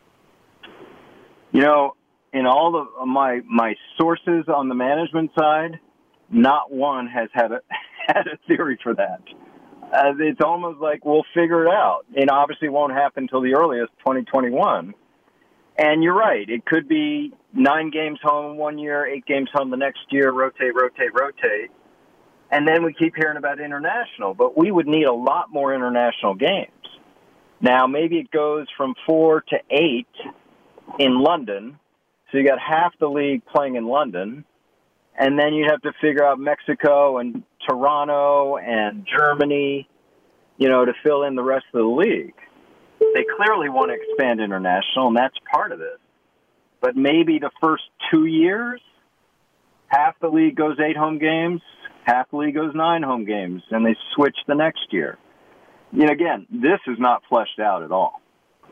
In all of my sources on the management side, not one has had a theory for that. It's almost like we'll figure it out. It obviously won't happen until the earliest 2021. And you're right. It could be 9 games home one year, 8 games home the next year, rotate. And then we keep hearing about international. But we would need a lot more international games. Now, maybe it goes from 4 to 8 in London. So you got half the league playing in London. And then you'd have to figure out Mexico and Toronto and Germany. to fill in the rest of the league. They clearly want to expand international, and that's part of this. But maybe the first 2 years, half the league goes 8 home games, half the league goes 9 home games, and they switch the next year. Again, this is not fleshed out at all.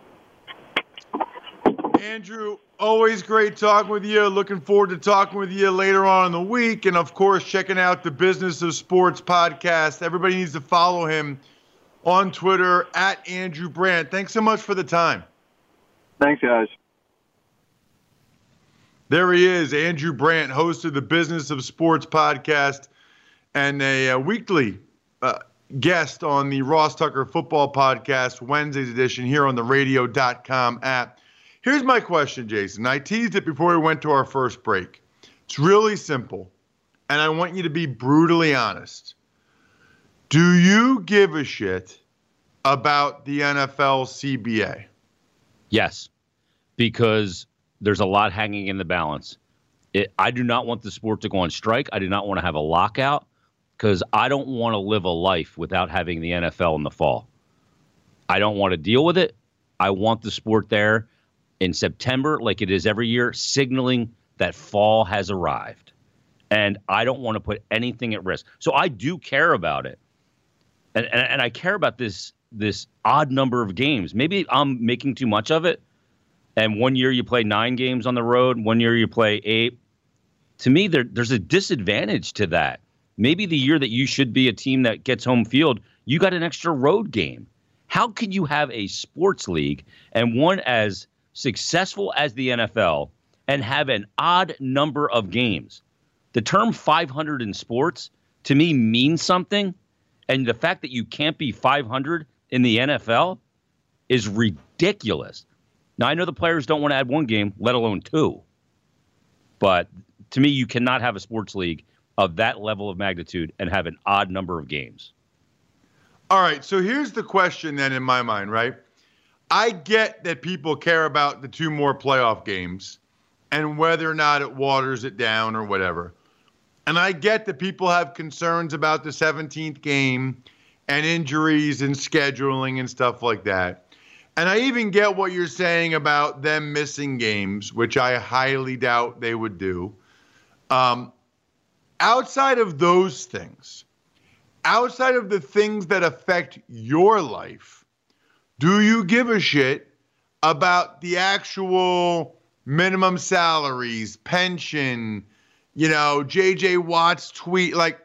Andrew, always great talking with you. Looking forward to talking with you later on in the week. And, of course, checking out the Business of Sports podcast. Everybody needs to follow him on Twitter, at Andrew Brandt. Thanks so much for the time. Thanks, guys. There he is, Andrew Brandt, host of the Business of Sports podcast and a weekly guest on the Ross Tucker Football Podcast, Wednesday's edition here on the radio.com app. Here's my question, Jason. I teased it before we went to our first break. It's really simple, and I want you to be brutally honest. Do you give a shit about the NFL CBA? Yes, because there's a lot hanging in the balance. I do not want the sport to go on strike. I do not want to have a lockout because I don't want to live a life without having the NFL in the fall. I don't want to deal with it. I want the sport there in September, like it is every year, signaling that fall has arrived. And I don't want to put anything at risk. So I do care about it. And I care about this odd number of games. Maybe I'm making too much of it. And 1 year you play 9 games on the road, 1 year you play 8. To me, there's a disadvantage to that. Maybe the year that you should be a team that gets home field, you got an extra road game. How can you have a sports league and one as successful as the NFL and have an odd number of games? The term 500 in sports, to me, means something. And the fact that you can't be 500 in the NFL is ridiculous. Now, I know the players don't want to add 1 game, let alone 2. But to me, you cannot have a sports league of that level of magnitude and have an odd number of games. All right, so here's the question then in my mind, right? I get that people care about the 2 more playoff games and whether or not it waters it down or whatever. And I get that people have concerns about the 17th game and injuries and scheduling and stuff like that. And I even get what you're saying about them missing games, which I highly doubt they would do. Outside of those things, outside of the things that affect your life, do you give a shit about the actual minimum salaries, pension, J.J. Watt's tweet? Like,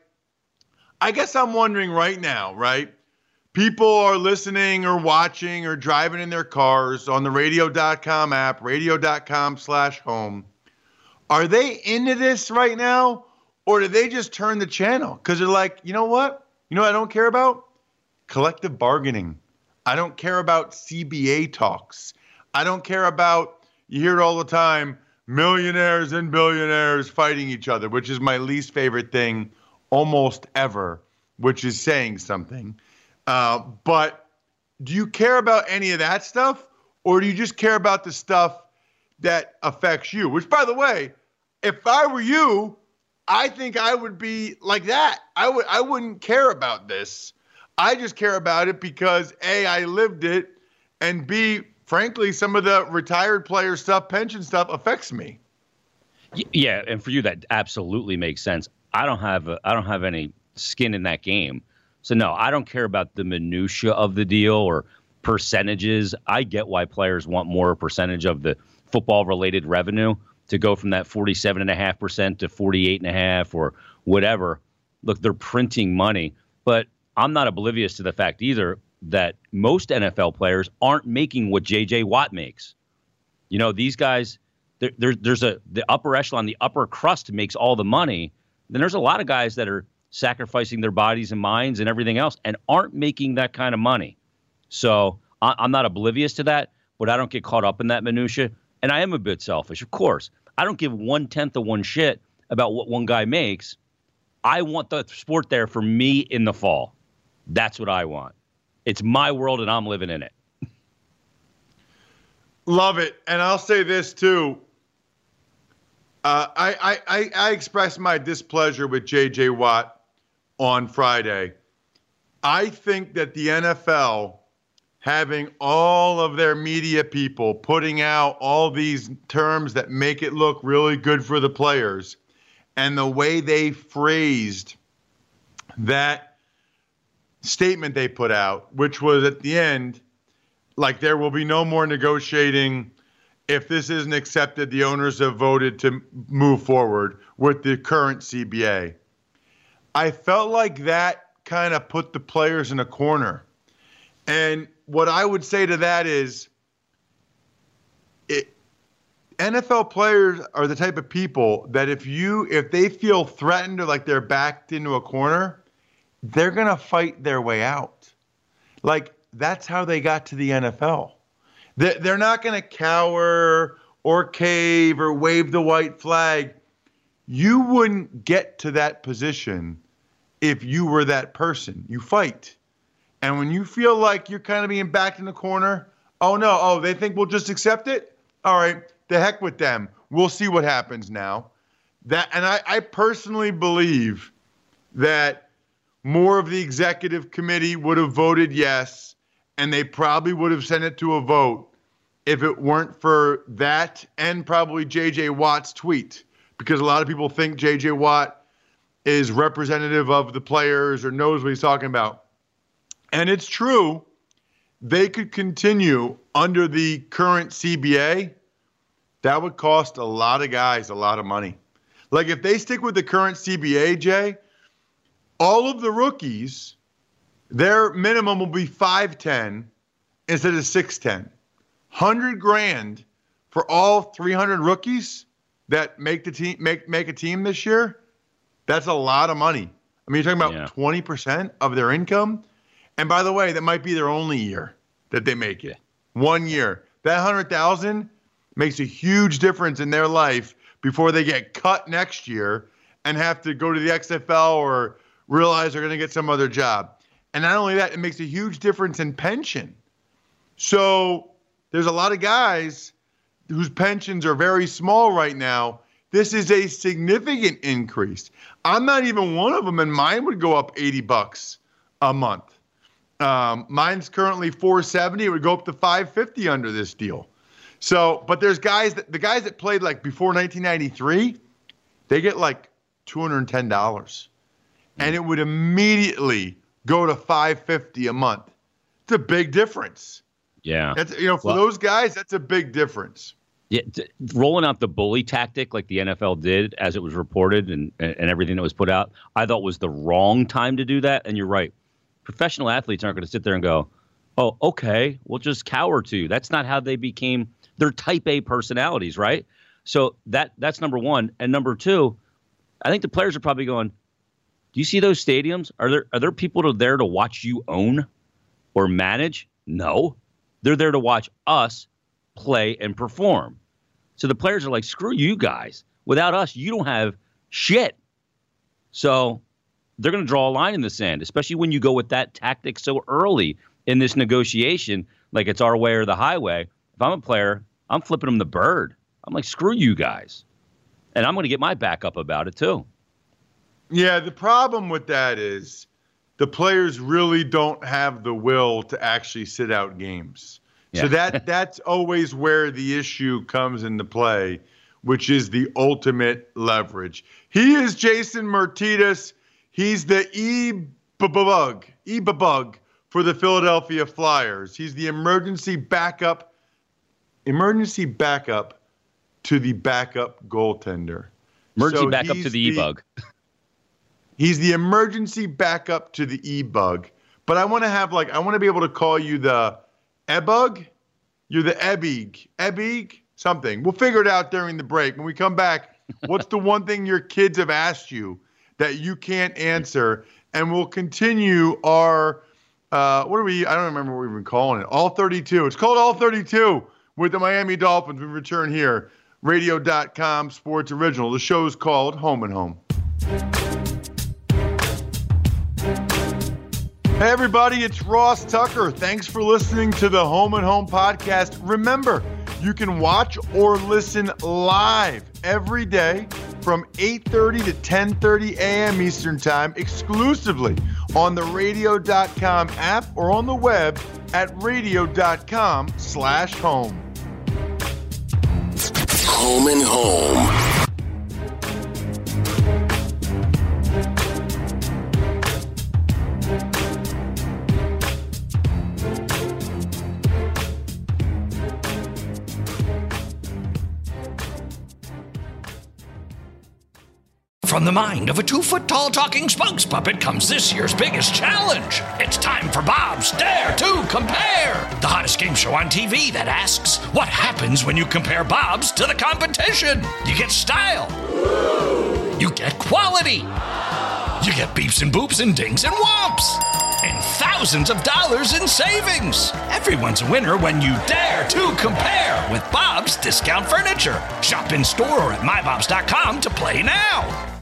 I guess I'm wondering right now, right? People are listening or watching or driving in their cars on the radio.com app, radio.com/home. Are they into this right now? Or do they just turn the channel? Because they're like, you know what? You know what I don't care about? Collective bargaining. I don't care about CBA talks. I don't care about, you hear it all the time, millionaires and billionaires fighting each other, which is my least favorite thing almost ever, which is saying something. But do you care about any of that stuff? Or do you just care about the stuff that affects you? Which, by the way, if I were you, I think I would be like that. I wouldn't care about this. I just care about it because A, I lived it, and B, frankly, some of the retired player stuff, pension stuff affects me. Yeah, and for you that absolutely makes sense. I don't have any skin in that game. So no, I don't care about the minutia of the deal or percentages. I get why players want more percentage of the football related revenue to go from that 47.5% to 48.5% or whatever. Look, they're printing money, but I'm not oblivious to the fact either that most NFL players aren't making what J.J. Watt makes. These guys, there's the upper echelon, the upper crust makes all the money. Then there's a lot of guys that are sacrificing their bodies and minds and everything else and aren't making that kind of money. So I'm not oblivious to that, but I don't get caught up in that minutia. And I am a bit selfish, of course. I don't give 1/10 of one shit about what one guy makes. I want the sport there for me in the fall. That's what I want. It's my world and I'm living in it. Love it. And I'll say this too. I expressed my displeasure with J.J. Watt on Friday. I think that the NFL having all of their media people putting out all these terms that make it look really good for the players, and the way they phrased that statement they put out, which was at the end, like, there will be no more negotiating if this isn't accepted. The owners have voted to move forward with the current CBA. I felt like that kind of put the players in a corner. And what I would say to that is, NFL players are the type of people that if they feel threatened or like they're backed into a corner, they're going to fight their way out. Like, that's how they got to the NFL. They're not going to cower or cave or wave the white flag. You wouldn't get to that position if you were that person. You fight. And when you feel like you're kind of being backed in the corner, they think we'll just accept it? All right, the heck with them. We'll see what happens now. I personally believe that more of the executive committee would have voted yes, and they probably would have sent it to a vote if it weren't for that and probably J.J. Watt's tweet, because a lot of people think J.J. Watt is representative of the players or knows what he's talking about. And it's true, they could continue under the current CBA. That would cost a lot of guys a lot of money. Like, if they stick with the current CBA, Jay, all of the rookies, their minimum will be 5'10" instead of 6'10". $100,000 for all 300 rookies that make the team, make a team this year. That's a lot of money. I mean, you're talking about 20% of their income. And by the way, that might be their only year that they make it. 1 year. That $100,000 makes a huge difference in their life before they get cut next year and have to go to the XFL or realize they're going to get some other job. And not only that, it makes a huge difference in pension. So there's a lot of guys whose pensions are very small right now. This is a significant increase. I'm not even one of them, and mine would go up $80 a month. Mine's currently $470. It would go up to $550 under this deal. So, but there's the guys that played like before 1993, they get like $210, and it would immediately go to $550 a month. It's a big difference. Yeah, that's, for those guys, that's a big difference. Yeah, rolling out the bully tactic like the NFL did, as it was reported and everything that was put out, I thought was the wrong time to do that. And you're right. Professional athletes aren't going to sit there and go, oh, okay, we'll just cower to you. That's not how they became their type A personalities, right? So that's number one. And number two, I think the players are probably going, do you see those stadiums? Are there people there to watch you own or manage? No. They're there to watch us play and perform. So the players are like, screw you guys. Without us, you don't have shit. So they're going to draw a line in the sand, especially when you go with that tactic so early in this negotiation, like it's our way or the highway. If I'm a player, I'm flipping them the bird. I'm like, screw you guys. And I'm going to get my back up about it too. Yeah, the problem with that is the players really don't have the will to actually sit out games. Yeah. So that's always where the issue comes into play, which is the ultimate leverage. He is Jason Myrtetus. He's the E-Bug for the Philadelphia Flyers. He's the emergency backup to the backup goaltender. Emergency backup to the E-Bug. He's the emergency backup to the E-Bug. But I want to be able to call you the E-Bug. You're the Ebig, something. We'll figure it out during the break. When we come back, what's the one thing your kids have asked you that you can't answer? And we'll continue our, I don't remember what we've been calling it. All 32. It's called All 32 with the Miami Dolphins. We return here. Radio.com Sports Original. The show's called Home and Home. Hey everybody, it's Ross Tucker. Thanks for listening to the Home and Home podcast. Remember, you can watch or listen live every day from 8:30 to 10:30 a.m. Eastern Time exclusively on the radio.com app or on the web at radio.com/home. Home and Home. From the mind of a 2-foot-tall talking spokes puppet comes this year's biggest challenge. It's time for Bob's Dare to Compare, the hottest game show on TV that asks, what happens when you compare Bobs to the competition? You get style. You get quality. You get beeps and boops and dings and whomps. And thousands of dollars in savings. Everyone's a winner when you dare to compare with Bob's Discount Furniture. Shop in store or at mybobs.com to play now.